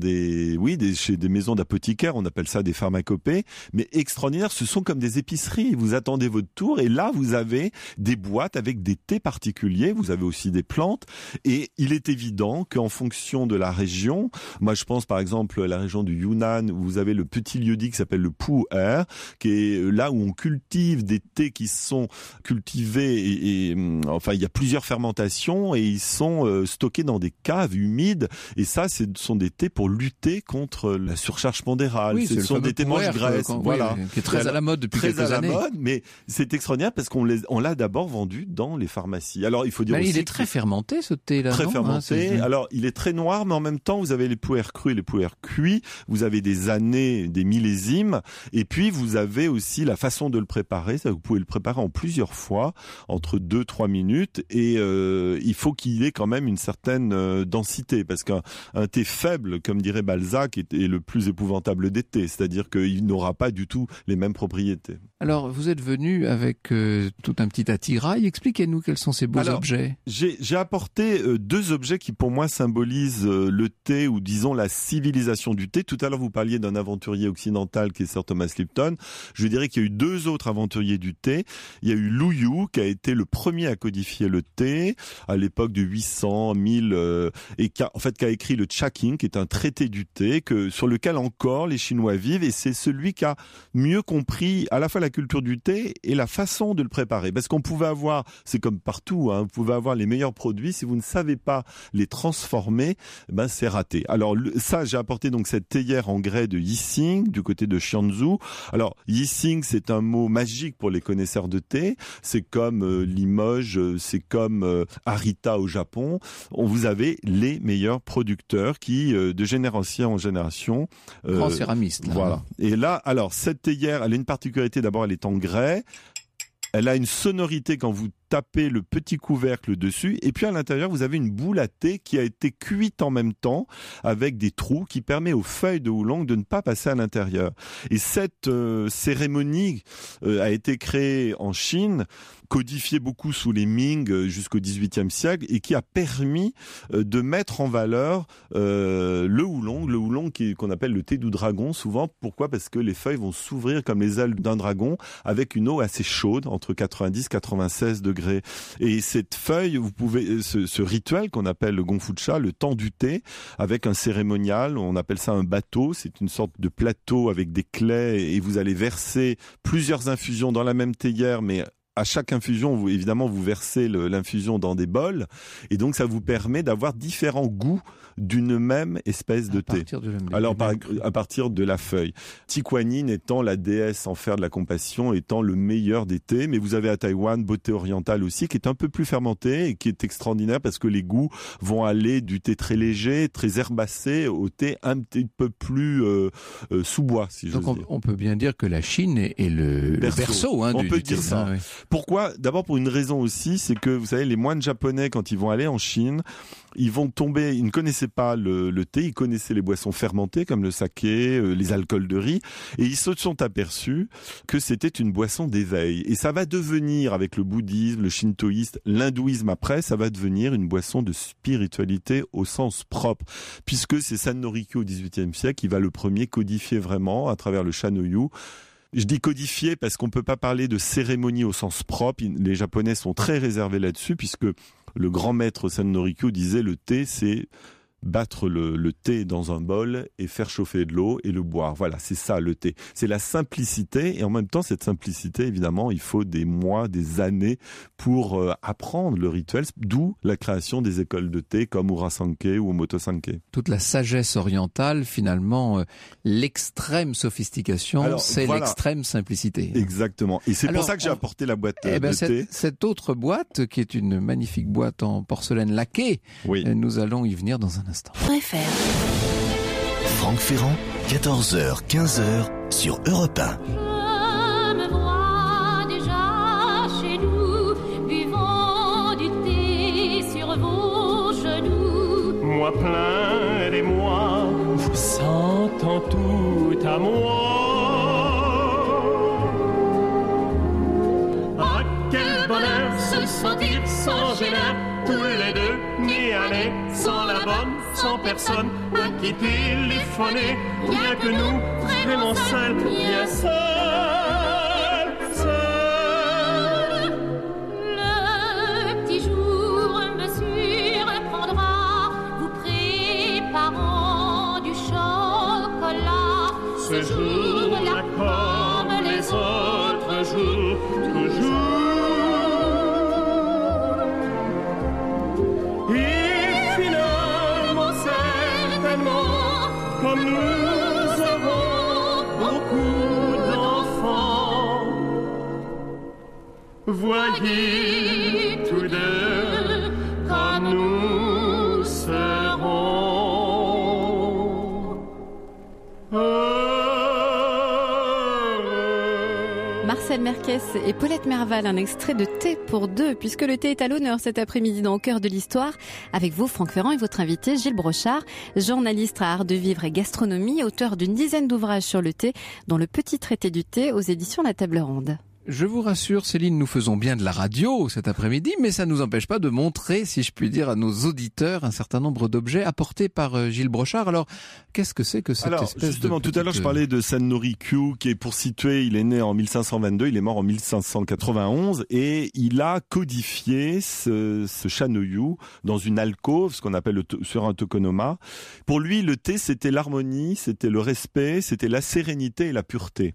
chez des maisons d'apothicaires, on appelle ça des pharmacopées, mais extraordinaire, ce sont comme des épiceries. Vous attendez votre tour et là, vous avez des boîtes avec des thés particuliers, vous avez aussi des plantes et il est évident qu'en fonction de la région, moi je pense par exemple à la région du Yunnan où vous avez le petit lieu-dit qui s'appelle le Pu'er, qui est là où on cultive des thés qui sont cultivés et enfin il y a plusieurs fermentations et ils sont stockés dans des caves humides et ça ce sont des thés pour lutter contre la surcharge pondérale. Oui, ce sont des thés mange-graisse, voilà, qui est très à la mode depuis quelques années. Très à la mode, mais c'est extraordinaire parce qu'on l'a d'abord vendu dans les pharmacies. Alors il faut dire aussi il est très fermenté ce thé là. Très fermenté. Alors il est très noir terroir, mais en même temps, vous avez les puers crus et les puers cuits. Vous avez des années, des millésimes. Et puis, vous avez aussi la façon de le préparer. Ça, vous pouvez le préparer en plusieurs fois, entre 2-3 minutes. Et il faut qu'il ait quand même une certaine densité. Parce qu'un thé faible, comme dirait Balzac, est le plus épouvantable des thés. C'est-à-dire qu'il n'aura pas du tout les mêmes propriétés. Alors, vous êtes venu avec tout un petit attirail. Expliquez-nous quels sont ces beaux objets. J'ai apporté 2 objets qui, pour moi, symbolisent le thé, ou disons la civilisation du thé. Tout à l'heure, vous parliez d'un aventurier occidental qui est Sir Thomas Lipton. Je dirais qu'il y a eu 2 autres aventuriers du thé. Il y a eu Lu Yu, qui a été le premier à codifier le thé, à l'époque de 800, 1000, et qui a écrit le Cha King, qui est un traité du thé, sur lequel encore les Chinois vivent, et c'est celui qui a mieux compris à la fois la culture du thé et la façon de le préparer. Parce qu'on pouvait avoir, c'est comme partout, vous pouvez avoir les meilleurs produits, si vous ne savez pas les transformer, c'est raté. Alors ça, j'ai apporté donc cette théière en grès de Yixing, du côté de Xianzhou. Alors Yixing, c'est un mot magique pour les connaisseurs de thé. C'est comme Limoges, c'est comme Arita au Japon. Vous avez les meilleurs producteurs qui, de génération en génération... Grand céramiste. Voilà. Et là, alors, cette théière, elle a une particularité. D'abord, elle est en grès. Elle a une sonorité quand vous tapez le petit couvercle dessus, et puis à l'intérieur vous avez une boule à thé qui a été cuite en même temps avec des trous qui permet aux feuilles de oolong de ne pas passer à l'intérieur. Et cette cérémonie a été créée en Chine, codifiée beaucoup sous les Ming jusqu'au XVIIIe siècle, et qui a permis de mettre en valeur le oolong qu'on appelle le thé du dragon souvent. Pourquoi ? Parce que les feuilles vont s'ouvrir comme les ailes d'un dragon avec une eau assez chaude, entre 90 et 96 degrés. Et cette feuille, vous pouvez, ce rituel qu'on appelle le Gongfu-cha, le temps du thé, avec un cérémonial, on appelle ça un bateau, c'est une sorte de plateau avec des claies, et vous allez verser plusieurs infusions dans la même théière, mais à chaque infusion, vous versez l'infusion dans des bols, et donc ça vous permet d'avoir différents goûts d'une même espèce de thé. À partir de la feuille. Tikuanin étant la déesse en fer de la compassion, étant le meilleur des thés, mais vous avez à Taïwan beauté orientale aussi, qui est un peu plus fermenté et qui est extraordinaire parce que les goûts vont aller du thé très léger, très herbacé, au thé un petit peu plus sous-bois, si j'ose dire. Donc on peut bien dire que la Chine est le berceau on peut du dire thé. ça. Oui. Pourquoi ? D'abord pour une raison aussi, c'est que vous savez, les moines japonais, quand ils vont aller en Chine, ils ne connaissaient pas le thé, ils connaissaient les boissons fermentées comme le saké, les alcools de riz, et ils se sont aperçus que c'était une boisson d'éveil. Et ça va devenir, avec le bouddhisme, le shintoïsme, l'hindouisme après, ça va devenir une boisson de spiritualité au sens propre, puisque c'est San Norikyo au XVIIIe siècle qui va le premier codifier vraiment à travers le Shanoyu. Je dis codifié parce qu'on ne peut pas parler de cérémonie au sens propre. Les Japonais sont très réservés là-dessus, puisque le grand maître San Norikyo disait le thé, c'est battre le thé dans un bol et faire chauffer de l'eau et le boire. Voilà, c'est ça le thé. C'est la simplicité, et en même temps, cette simplicité, évidemment, il faut des mois, des années pour apprendre le rituel, d'où la création des écoles de thé comme Urasanke ou Omoto-sanke. Toute la sagesse orientale, finalement, l'extrême sophistication, l'extrême simplicité. Exactement. Et c'est pour ça que j'ai apporté la boîte de thé. Cette autre boîte, qui est une magnifique boîte en porcelaine laquée, nous allons y venir dans un instant. Préfère. Franck Ferrand, 14h, 15h sur Europe 1. Je me vois déjà chez nous, buvant du thé sur vos genoux. Moi plein des mois, vous sentant tout à moi. Ah, quel bonheur se sentir sans gêneur, tous les deux, ni année, sans la bonne, sans personne, à qui téléphoner, rien que nous, vraiment seuls, bien seuls, seuls. Le petit jour me surprendra, vous préparant du chocolat. Ce jour-là, comme les autres jours, toujours. Comme nous aurons beaucoup d'enfants, voyez tous deux comme nous serons. Marcel Merquès et Paulette Merval, un extrait de Thé pour deux, puisque le thé est à l'honneur cet après-midi dans Au cœur de l'histoire, avec vous Franck Ferrand et votre invité Gilles Brochard, journaliste à Art de Vivre et Gastronomie, auteur d'une dizaine d'ouvrages sur le thé, dont le Petit traité du thé aux éditions La Table Ronde. Je vous rassure, Céline, nous faisons bien de la radio cet après-midi, mais ça ne nous empêche pas de montrer, si je puis dire, à nos auditeurs un certain nombre d'objets apportés par Gilles Brochard. Alors, qu'est-ce que c'est que cette espèce justement, de tout à l'heure, je parlais de Senno Rikyu, qui est pour situer, il est né en 1522, il est mort en 1591, et il a codifié ce Shanoyu dans une alcôve, ce qu'on appelle sur un tokonoma. Pour lui, le thé, c'était l'harmonie, c'était le respect, c'était la sérénité et la pureté.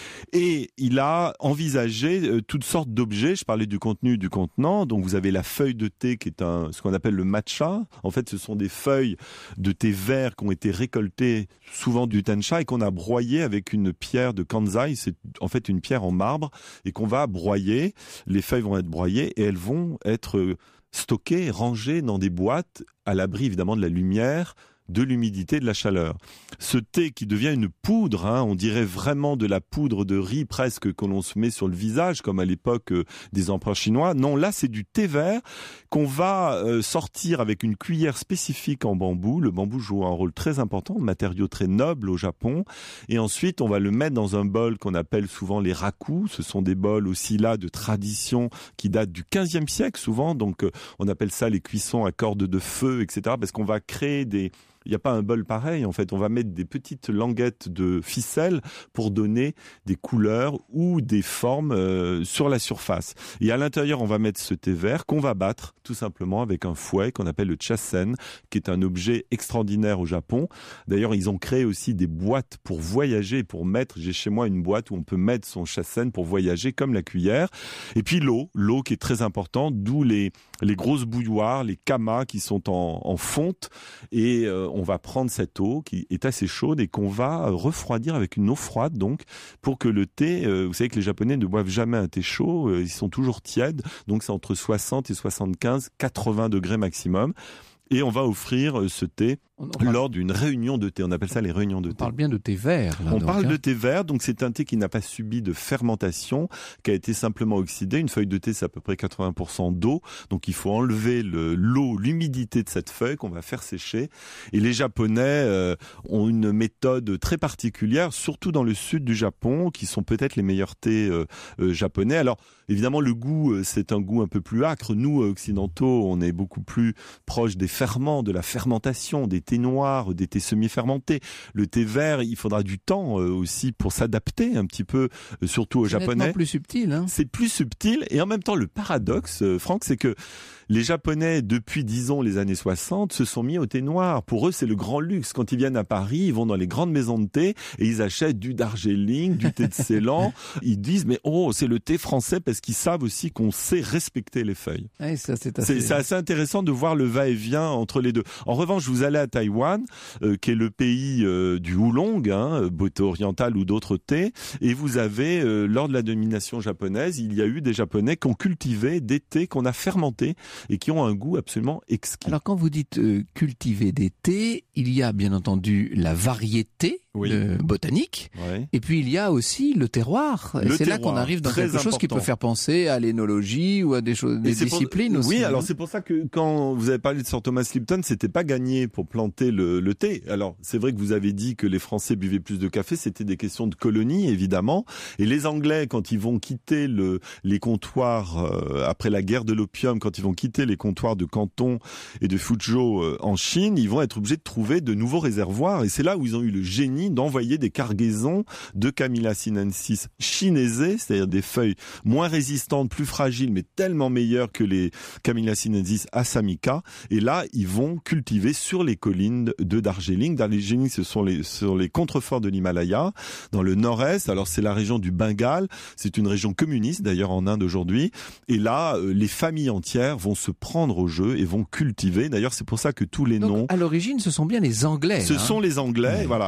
Et il a envisagé toutes sortes d'objets. Je parlais du contenu, du contenant. Donc vous avez la feuille de thé qui est ce qu'on appelle le matcha. En fait, ce sont des feuilles de thé vert qui ont été récoltées souvent du tencha et qu'on a broyé avec une pierre de Kanzai. C'est en fait une pierre en marbre et qu'on va broyer. Les feuilles vont être broyées et elles vont être stockées, rangées dans des boîtes à l'abri évidemment de la lumière, de l'humidité, de la chaleur. Ce thé qui devient une poudre, on dirait vraiment de la poudre de riz presque que l'on se met sur le visage, comme à l'époque des empereurs chinois. Non, là c'est du thé vert qu'on va sortir avec une cuillère spécifique en bambou. Le bambou joue un rôle très important, un matériau très noble au Japon. Et ensuite on va le mettre dans un bol qu'on appelle souvent les raku. Ce sont des bols aussi là de tradition qui datent du 15e siècle souvent. Donc on appelle ça les cuissons à cordes de feu, etc. Parce qu'on va créer il n'y a pas un bol pareil, en fait. On va mettre des petites languettes de ficelle pour donner des couleurs ou des formes sur la surface. Et à l'intérieur, on va mettre ce thé vert qu'on va battre tout simplement avec un fouet qu'on appelle le chasen, qui est un objet extraordinaire au Japon. D'ailleurs, ils ont créé aussi des boîtes pour voyager, pour mettre. J'ai chez moi une boîte où on peut mettre son chasen pour voyager comme la cuillère. Et puis l'eau qui est très importante, d'où les grosses bouilloires, les kamas qui sont en fonte. Et on va prendre cette eau qui est assez chaude et qu'on va refroidir avec une eau froide, donc, pour que le thé, vous savez que les Japonais ne boivent jamais un thé chaud, ils sont toujours tièdes, donc c'est entre 60 et 75, 80 degrés maximum. Et on va offrir ce thé lors d'une réunion de thé. On appelle ça les réunions de thé. On parle bien de thé vert. Là, parle de thé vert, donc c'est un thé qui n'a pas subi de fermentation, qui a été simplement oxydé. Une feuille de thé, c'est à peu près 80% d'eau. Donc il faut enlever l'humidité de cette feuille qu'on va faire sécher. Et les Japonais ont une méthode très particulière, surtout dans le sud du Japon, qui sont peut-être les meilleurs thés japonais. Alors évidemment, le goût, c'est un goût un peu plus âcre. Nous, occidentaux, on est beaucoup plus proches des ferments, de la fermentation, des thés noirs, des thés semi-fermentés. Le thé vert, il faudra du temps aussi pour s'adapter un petit peu, surtout aux Japonais. C'est plus subtil. C'est plus subtil et en même temps le paradoxe, Franck, c'est que les Japonais, depuis, disons, les années 60, se sont mis au thé noir. Pour eux, c'est le grand luxe. Quand ils viennent à Paris, ils vont dans les grandes maisons de thé et ils achètent du Darjeeling, du thé de Ceylan. Ils disent, mais c'est le thé français parce qu'ils savent aussi qu'on sait respecter les feuilles. Ouais, ça, c'est assez intéressant de voir le va-et-vient entre les deux. En revanche, vous allez à Taïwan, qui est le pays du oolong, beauté orientale ou d'autres thés, et vous avez, lors de la domination japonaise, il y a eu des Japonais qui ont cultivé des thés qu'on a fermentés et qui ont un goût absolument exquis. Alors quand vous dites cultiver des thés, il y a bien entendu la variété botanique, et puis il y a aussi le terroir. C'est là qu'on arrive dans quelque chose qui peut faire penser à l'énologie ou à des choses, des disciplines aussi. Oui, alors c'est pour ça que quand vous avez parlé de Sir Thomas Lipton, c'était pas gagné pour planter le thé. Alors c'est vrai que vous avez dit que les Français buvaient plus de café, c'était des questions de colonie évidemment. Et les Anglais, quand ils vont quitter les comptoirs après la guerre de l'opium, quand ils vont quitter les comptoirs de Canton et de Fuzhou en Chine, ils vont être obligés de trouver de nouveaux réservoirs. Et c'est là où ils ont eu le génie d'envoyer des cargaisons de Camellia sinensis chinésées, c'est-à-dire des feuilles moins résistantes, plus fragiles, mais tellement meilleures que les Camellia sinensis assamica. Et là, ils vont cultiver sur les collines de Darjeeling. Darjeeling, ce sont les contreforts de l'Himalaya, dans le nord-est. Alors, c'est la région du Bengale. C'est une région communiste, d'ailleurs, en Inde aujourd'hui. Et là, les familles entières vont se prendre au jeu et vont cultiver. D'ailleurs, c'est pour ça que tous les noms... À l'origine, ce sont bien les Anglais. Ce sont les Anglais, voilà, et qui ont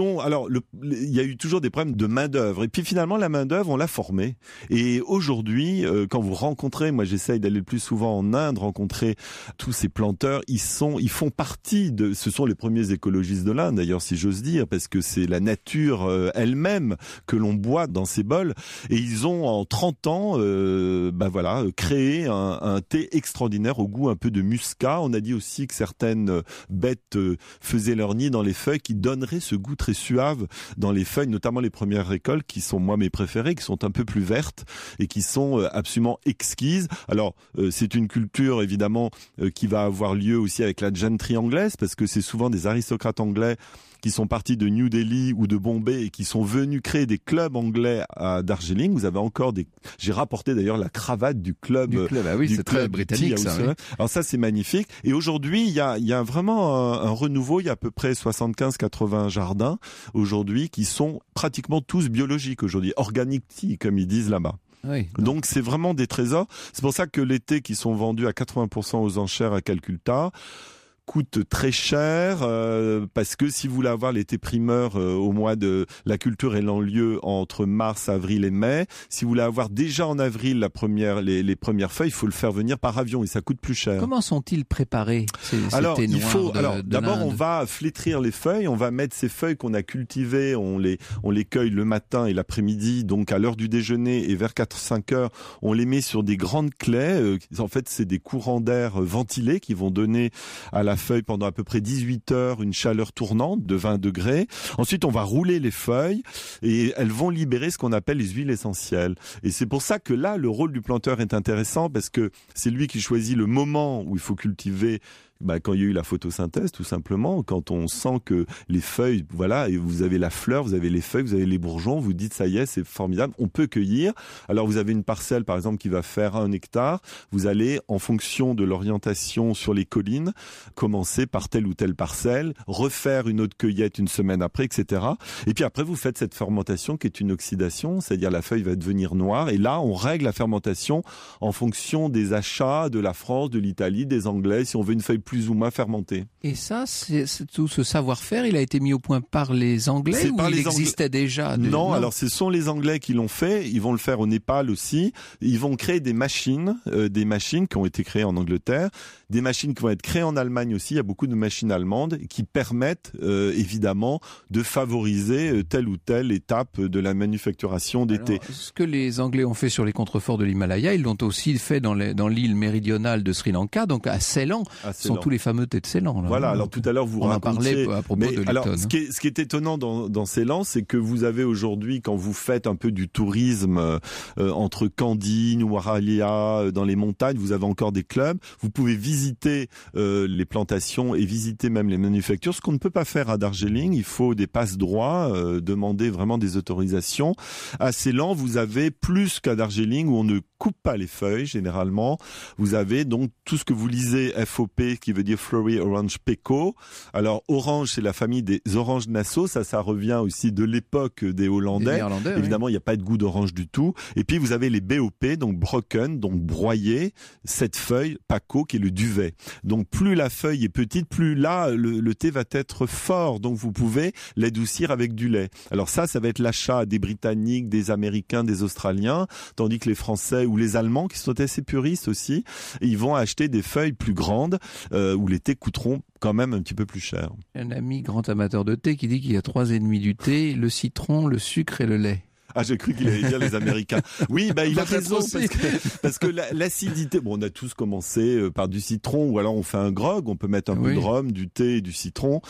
il y a eu toujours des problèmes de main-d'œuvre. Et puis finalement, la main-d'œuvre, on l'a formée. Et aujourd'hui, quand vous rencontrez, moi j'essaye d'aller le plus souvent en Inde, rencontrer tous ces planteurs, ils font partie ce sont les premiers écologistes de l'Inde, d'ailleurs, si j'ose dire, parce que c'est la nature elle-même que l'on boit dans ces bols. Et ils ont, en 30 ans, créé un thé extraordinaire au goût un peu de muscat. On a dit aussi que certaines bêtes faisaient leur nid dans les feuilles, qui donneraient ce goût très suave dans les feuilles, notamment les premières récoltes, qui sont moi mes préférées, qui sont un peu plus vertes et qui sont absolument exquises. Alors, c'est une culture, évidemment, qui va avoir lieu aussi avec la gentry anglaise, parce que c'est souvent des aristocrates anglais qui sont partis de New Delhi ou de Bombay et qui sont venus créer des clubs anglais à Darjeeling. Vous avez encore j'ai rapporté d'ailleurs la cravate du club. C'est très britannique, ça. Oui. Alors ça, c'est magnifique. Et aujourd'hui, il y a vraiment un renouveau. Il y a à peu près 75-80 jardins aujourd'hui qui sont pratiquement tous biologiques aujourd'hui. Organic tea, comme ils disent là-bas. Oui. Donc c'est vraiment des trésors. C'est pour ça que les thés qui sont vendus à 80% aux enchères à Calcutta coûte très cher parce que si vous voulez avoir les thés primeurs au mois de la culture ayant lieu entre mars, avril et mai, si vous voulez avoir déjà en avril les premières feuilles, il faut le faire venir par avion et ça coûte plus cher. Comment sont-ils préparés ces thés noirs d'abord on va flétrir les feuilles, on va mettre ces feuilles qu'on a cultivées, on les cueille le matin et l'après-midi, donc à l'heure du déjeuner et vers 4-5 heures, on les met sur des grandes claies. En fait, c'est des courants d'air ventilés qui vont donner à la feuille pendant à peu près 18 heures une chaleur tournante de 20 degrés. Ensuite, on va rouler les feuilles et elles vont libérer ce qu'on appelle les huiles essentielles. Et c'est pour ça que là, le rôle du planteur est intéressant parce que c'est lui qui choisit le moment où il faut cultiver. Quand il y a eu la photosynthèse, tout simplement, quand on sent que les feuilles, et vous avez la fleur, vous avez les feuilles, vous avez les bourgeons, vous dites ça y est, c'est formidable, on peut cueillir. Alors vous avez une parcelle, par exemple, qui va faire 1 hectare, vous allez, en fonction de l'orientation sur les collines, commencer par telle ou telle parcelle, refaire une autre cueillette une semaine après, etc. Et puis après, vous faites cette fermentation qui est une oxydation, c'est-à-dire la feuille va devenir noire, et là, on règle la fermentation en fonction des achats de la France, de l'Italie, des Anglais, si on veut une feuille plus ou moins fermenté. Et ça, c'est tout ce savoir-faire, il a été mis au point par les Anglais ou il existait déjà Non, alors ce sont les Anglais qui l'ont fait. Ils vont le faire au Népal aussi. Ils vont créer des machines qui ont été créées en Angleterre, des machines qui vont être créées en Allemagne aussi. Il y a beaucoup de machines allemandes qui permettent évidemment de favoriser telle ou telle étape de la manufacturation des thés. Ce que les Anglais ont fait sur les contreforts de l'Himalaya, ils l'ont aussi fait dans l'île méridionale de Sri Lanka, donc à Ceylan. Sont tous les fameux thés de Ceylan. Voilà, alors tout à l'heure vous racontiez. On en parlait à propos de Lipton. Alors, ce qui est étonnant dans Ceylan, c'est que vous avez aujourd'hui, quand vous faites un peu du tourisme entre Kandy, Nuwara, dans les montagnes, vous avez encore des clubs. Vous pouvez visiter les plantations et visiter même les manufactures. Ce qu'on ne peut pas faire à Darjeeling, il faut des passe-droits, demander vraiment des autorisations. À Ceylan, vous avez plus qu'à Darjeeling où on ne coupe pas les feuilles généralement. Vous avez donc tout ce que vous lisez FOP qui veut dire Flowery Orange Pekoe. Alors orange, c'est la famille des oranges Nassau, ça revient aussi de l'époque des Hollandais. Évidemment, il n'y a pas de goût d'orange du tout. Et puis vous avez les BOP, donc broken, donc broyé, cette feuille Paco qui est le duvet. Donc plus la feuille est petite, plus là le thé va être fort. Donc vous pouvez l'adoucir avec du lait. Alors ça va être l'achat des Britanniques, des Américains, des Australiens, tandis que les Français ou les Allemands qui sont assez puristes aussi, ils vont acheter des feuilles plus grandes où les thés coûteront quand même un petit peu plus cher. Un ami grand amateur de thé qui dit qu'il y a 3 ennemis du thé, le citron, le sucre et le lait. Ah, j'ai cru qu'il allait dire les Américains. Oui, il a raison parce que l'acidité. Bon, on a tous commencé par du citron ou alors on fait un grog. On peut mettre un peu de rhum, du thé et du citron.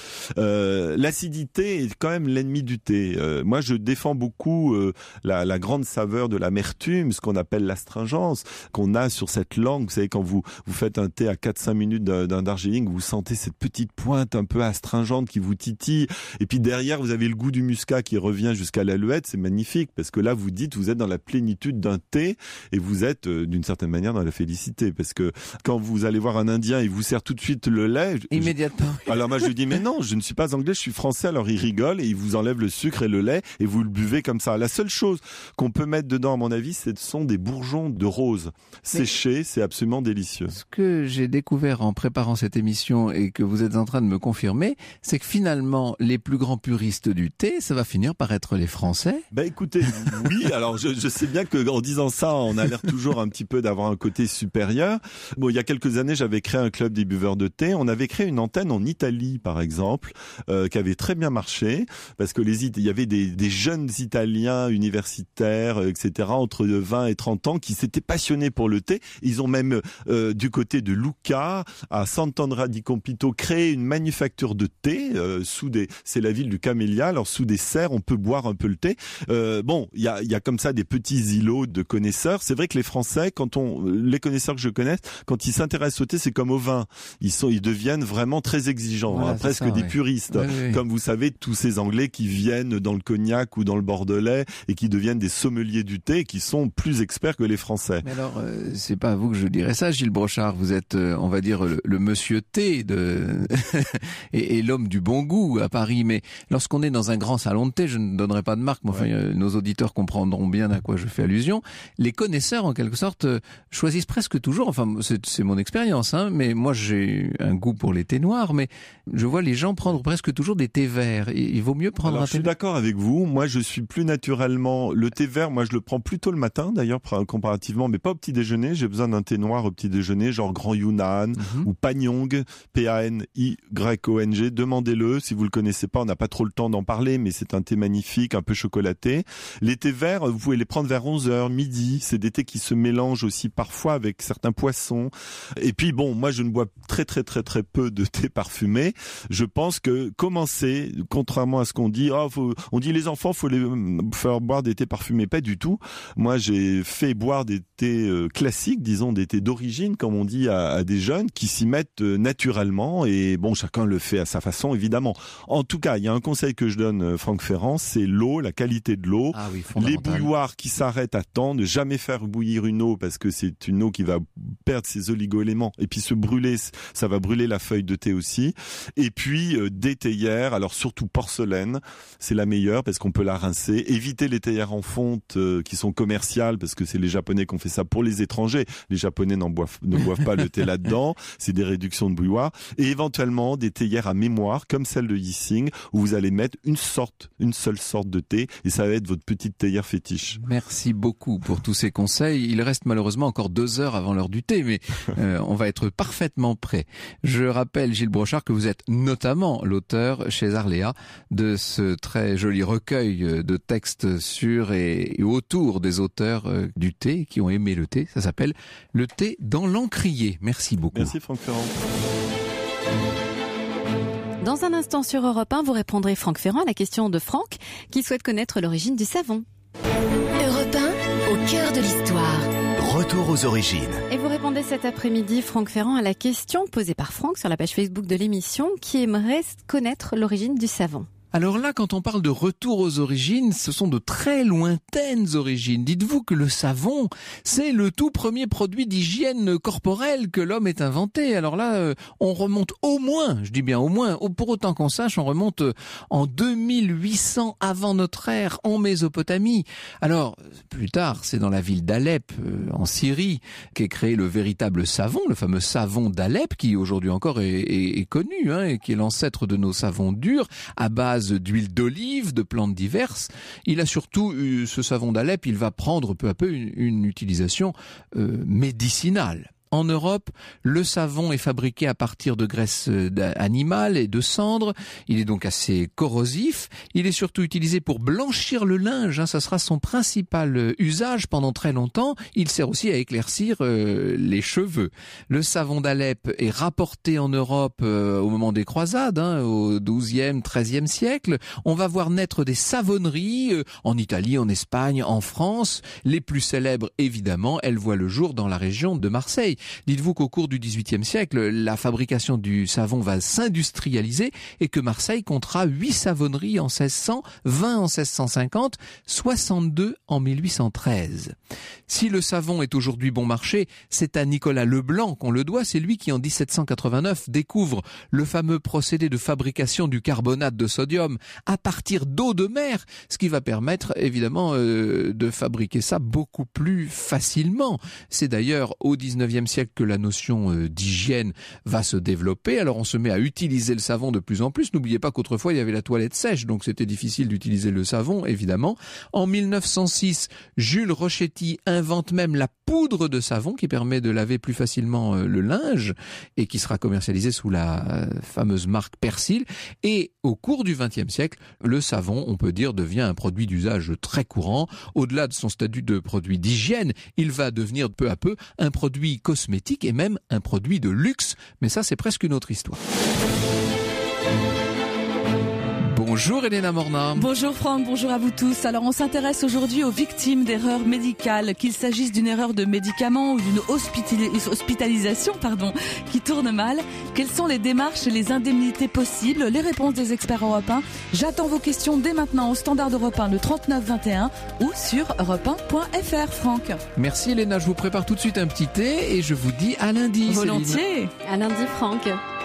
L'acidité est quand même l'ennemi du thé. Moi, je défends beaucoup la grande saveur de l'amertume, ce qu'on appelle l'astringence qu'on a sur cette langue. Vous savez, quand vous faites un thé à 4-5 minutes d'un Darjeeling, vous sentez cette petite pointe un peu astringente qui vous titille. Et puis derrière, vous avez le goût du muscat qui revient jusqu'à l'alouette. C'est magnifique. magnifique parce que là vous êtes dans la plénitude d'un thé et vous êtes d'une certaine manière dans la félicité parce que quand vous allez voir un Indien, il vous sert tout de suite le lait. Immédiatement. Alors moi je lui dis mais non, je ne suis pas anglais, je suis français. Alors il rigole et il vous enlève le sucre et le lait et vous le buvez comme ça. La seule chose qu'on peut mettre dedans à mon avis, ce sont des bourgeons de rose séchés, c'est absolument délicieux. Ce que j'ai découvert en préparant cette émission et que vous êtes en train de me confirmer, c'est que finalement les plus grands puristes du thé, ça va finir par être les Français. Ben écoutez, oui, alors je sais bien que en disant ça, on a l'air toujours un petit peu d'avoir un côté supérieur. Bon, il y a quelques années, j'avais créé un club des buveurs de thé. On avait créé une antenne en Italie, par exemple, qui avait très bien marché parce que il y avait des jeunes Italiens universitaires, etc., entre 20 et 30 ans, qui s'étaient passionnés pour le thé. Ils ont même du côté de Lucca, à Sant'Andrea di Compito, créé une manufacture de thé c'est la ville du Camellia. Alors sous des serres, on peut boire un peu le thé. Bon, il y a comme ça des petits îlots de connaisseurs. C'est vrai que les Français, les connaisseurs que je connais, quand ils s'intéressent au thé, c'est comme au vin. Ils deviennent vraiment très exigeants, voilà, presque des puristes. Oui. Comme vous savez, tous ces Anglais qui viennent dans le cognac ou dans le bordelais et qui deviennent des sommeliers du thé, qui sont plus experts que les Français. Mais alors, c'est pas à vous que je dirais ça, Gilles Brochard. Vous êtes, on va dire, le monsieur thé et l'homme du bon goût à Paris. Mais lorsqu'on est dans un grand salon de thé, je ne donnerai pas de marque, mais enfin, nos auditeurs comprendront bien à quoi je fais allusion. Les connaisseurs, en quelque sorte, choisissent presque toujours, enfin, c'est mon expérience, hein, mais moi j'ai un goût pour les thés noirs, mais je vois les gens prendre presque toujours des thés verts. Il vaut mieux prendre un thé. Je suis d'accord avec vous. Moi, je suis plus naturellement le thé vert. Moi, je le prends plutôt le matin, d'ailleurs, comparativement, mais pas au petit déjeuner. J'ai besoin d'un thé noir au petit déjeuner, genre Grand Yunnan ou Panyong, P-A-N-Y-O-N-G. Demandez-le si vous le connaissez pas. On n'a pas trop le temps d'en parler, mais c'est un thé magnifique, un peu chocolaté. Les thés verts, vous pouvez les prendre vers 11h, midi. C'est des thés qui se mélangent aussi parfois avec certains poissons. Et puis bon, moi je ne bois très peu de thé parfumé. Je pense que commencer, contrairement à ce qu'on dit, on dit les enfants, faut les faire boire des thés parfumés, pas du tout. Moi j'ai fait boire des thés classiques, disons des thés d'origine, comme on dit à des jeunes qui s'y mettent naturellement. Et bon, chacun le fait à sa façon, évidemment. En tout cas, il y a un conseil que je donne, Franck Ferrand, c'est l'eau, la qualité de l'eau. Ah oui, les bouilloires qui s'arrêtent à temps, ne jamais faire bouillir une eau parce que c'est une eau qui va perdre ses oligo-éléments et puis se brûler, ça va brûler la feuille de thé aussi. Et puis des théières, alors surtout porcelaine, c'est la meilleure parce qu'on peut la rincer. Évitez les théières en fonte qui sont commerciales parce que c'est les Japonais qui ont fait ça pour les étrangers. Les Japonais ne boivent pas le thé là-dedans, c'est des réductions de bouilloire. Et éventuellement des théières à mémoire comme celle de Yixing où vous allez mettre une seule sorte de thé et ça va être votre petite théière fétiche. Merci beaucoup pour tous ces conseils. Il reste malheureusement encore 2 heures avant l'heure du thé, mais on va être parfaitement prêt. Je rappelle, Gilles Brochard, que vous êtes notamment l'auteur chez Arléa de ce très joli recueil de textes sur et autour des auteurs du thé qui ont aimé le thé. Ça s'appelle Le thé dans l'encrier. Merci beaucoup. Merci Franck Ferrand. Dans un instant sur Europe 1, vous répondrez Franck Ferrand à la question de Franck qui souhaite connaître l'origine du savon. Europe 1, au cœur de l'histoire. Retour aux origines. Et vous répondez cet après-midi, Franck Ferrand, à la question posée par Franck sur la page Facebook de l'émission qui aimerait connaître l'origine du savon. Alors là, quand on parle de retour aux origines, ce sont de très lointaines origines. Dites-vous que le savon, c'est le tout premier produit d'hygiène corporelle que l'homme ait inventé. Alors là, on remonte au moins, je dis bien au moins, pour autant qu'on sache, on remonte en 2800 avant notre ère, en Mésopotamie. Alors, plus tard, c'est dans la ville d'Alep, en Syrie, qu'est créé le véritable savon, le fameux savon d'Alep, qui aujourd'hui encore est connu, hein, et qui est l'ancêtre de nos savons durs, à base d'huile d'olive, de plantes diverses. Il a surtout, ce savon d'Alep, il va prendre peu à peu une utilisation médicinale. En Europe, le savon est fabriqué à partir de graisse animale et de cendres. Il est donc assez corrosif. Il est surtout utilisé pour blanchir le linge. Ça sera son principal usage pendant très longtemps. Il sert aussi à éclaircir les cheveux. Le savon d'Alep est rapporté en Europe au moment des croisades, au XIIe, XIIIe siècle. On va voir naître des savonneries en Italie, en Espagne, en France. Les plus célèbres, évidemment, elles voient le jour dans la région de Marseille. Dites-vous qu'au cours du XVIIIe siècle, la fabrication du savon va s'industrialiser et que Marseille comptera 8 savonneries en 1600, 20 en 1650, 62 en 1813. Si le savon est aujourd'hui bon marché, c'est à Nicolas Leblanc qu'on le doit. C'est lui qui, en 1789, découvre le fameux procédé de fabrication du carbonate de sodium à partir d'eau de mer, ce qui va permettre évidemment de fabriquer ça beaucoup plus facilement. C'est d'ailleurs au 19e siècle que la notion d'hygiène va se développer. Alors on se met à utiliser le savon de plus en plus. N'oubliez pas qu'autrefois il y avait la toilette sèche, donc c'était difficile d'utiliser le savon, évidemment. En 1906, Jules Rochetti invente même la poudre de savon qui permet de laver plus facilement le linge et qui sera commercialisée sous la fameuse marque Persil. Et au cours du XXe siècle, le savon, on peut dire, devient un produit d'usage très courant. Au-delà de son statut de produit d'hygiène, il va devenir peu à peu un produit cosmétique et même un produit de luxe. Mais ça, c'est presque une autre histoire. Bonjour Elena Morna. Bonjour Franck, bonjour à vous tous. Alors on s'intéresse aujourd'hui aux victimes d'erreurs médicales, qu'il s'agisse d'une erreur de médicament ou d'une hospitalisation qui tourne mal. Quelles sont les démarches et les indemnités possibles? Les réponses des experts Europe 1. J'attends vos questions dès maintenant au standard d'Europe 1 le 39 21 ou sur europe1.fr. Franck. Merci Elena, je vous prépare tout de suite un petit thé et je vous dis à lundi. Volontiers. À lundi Franck.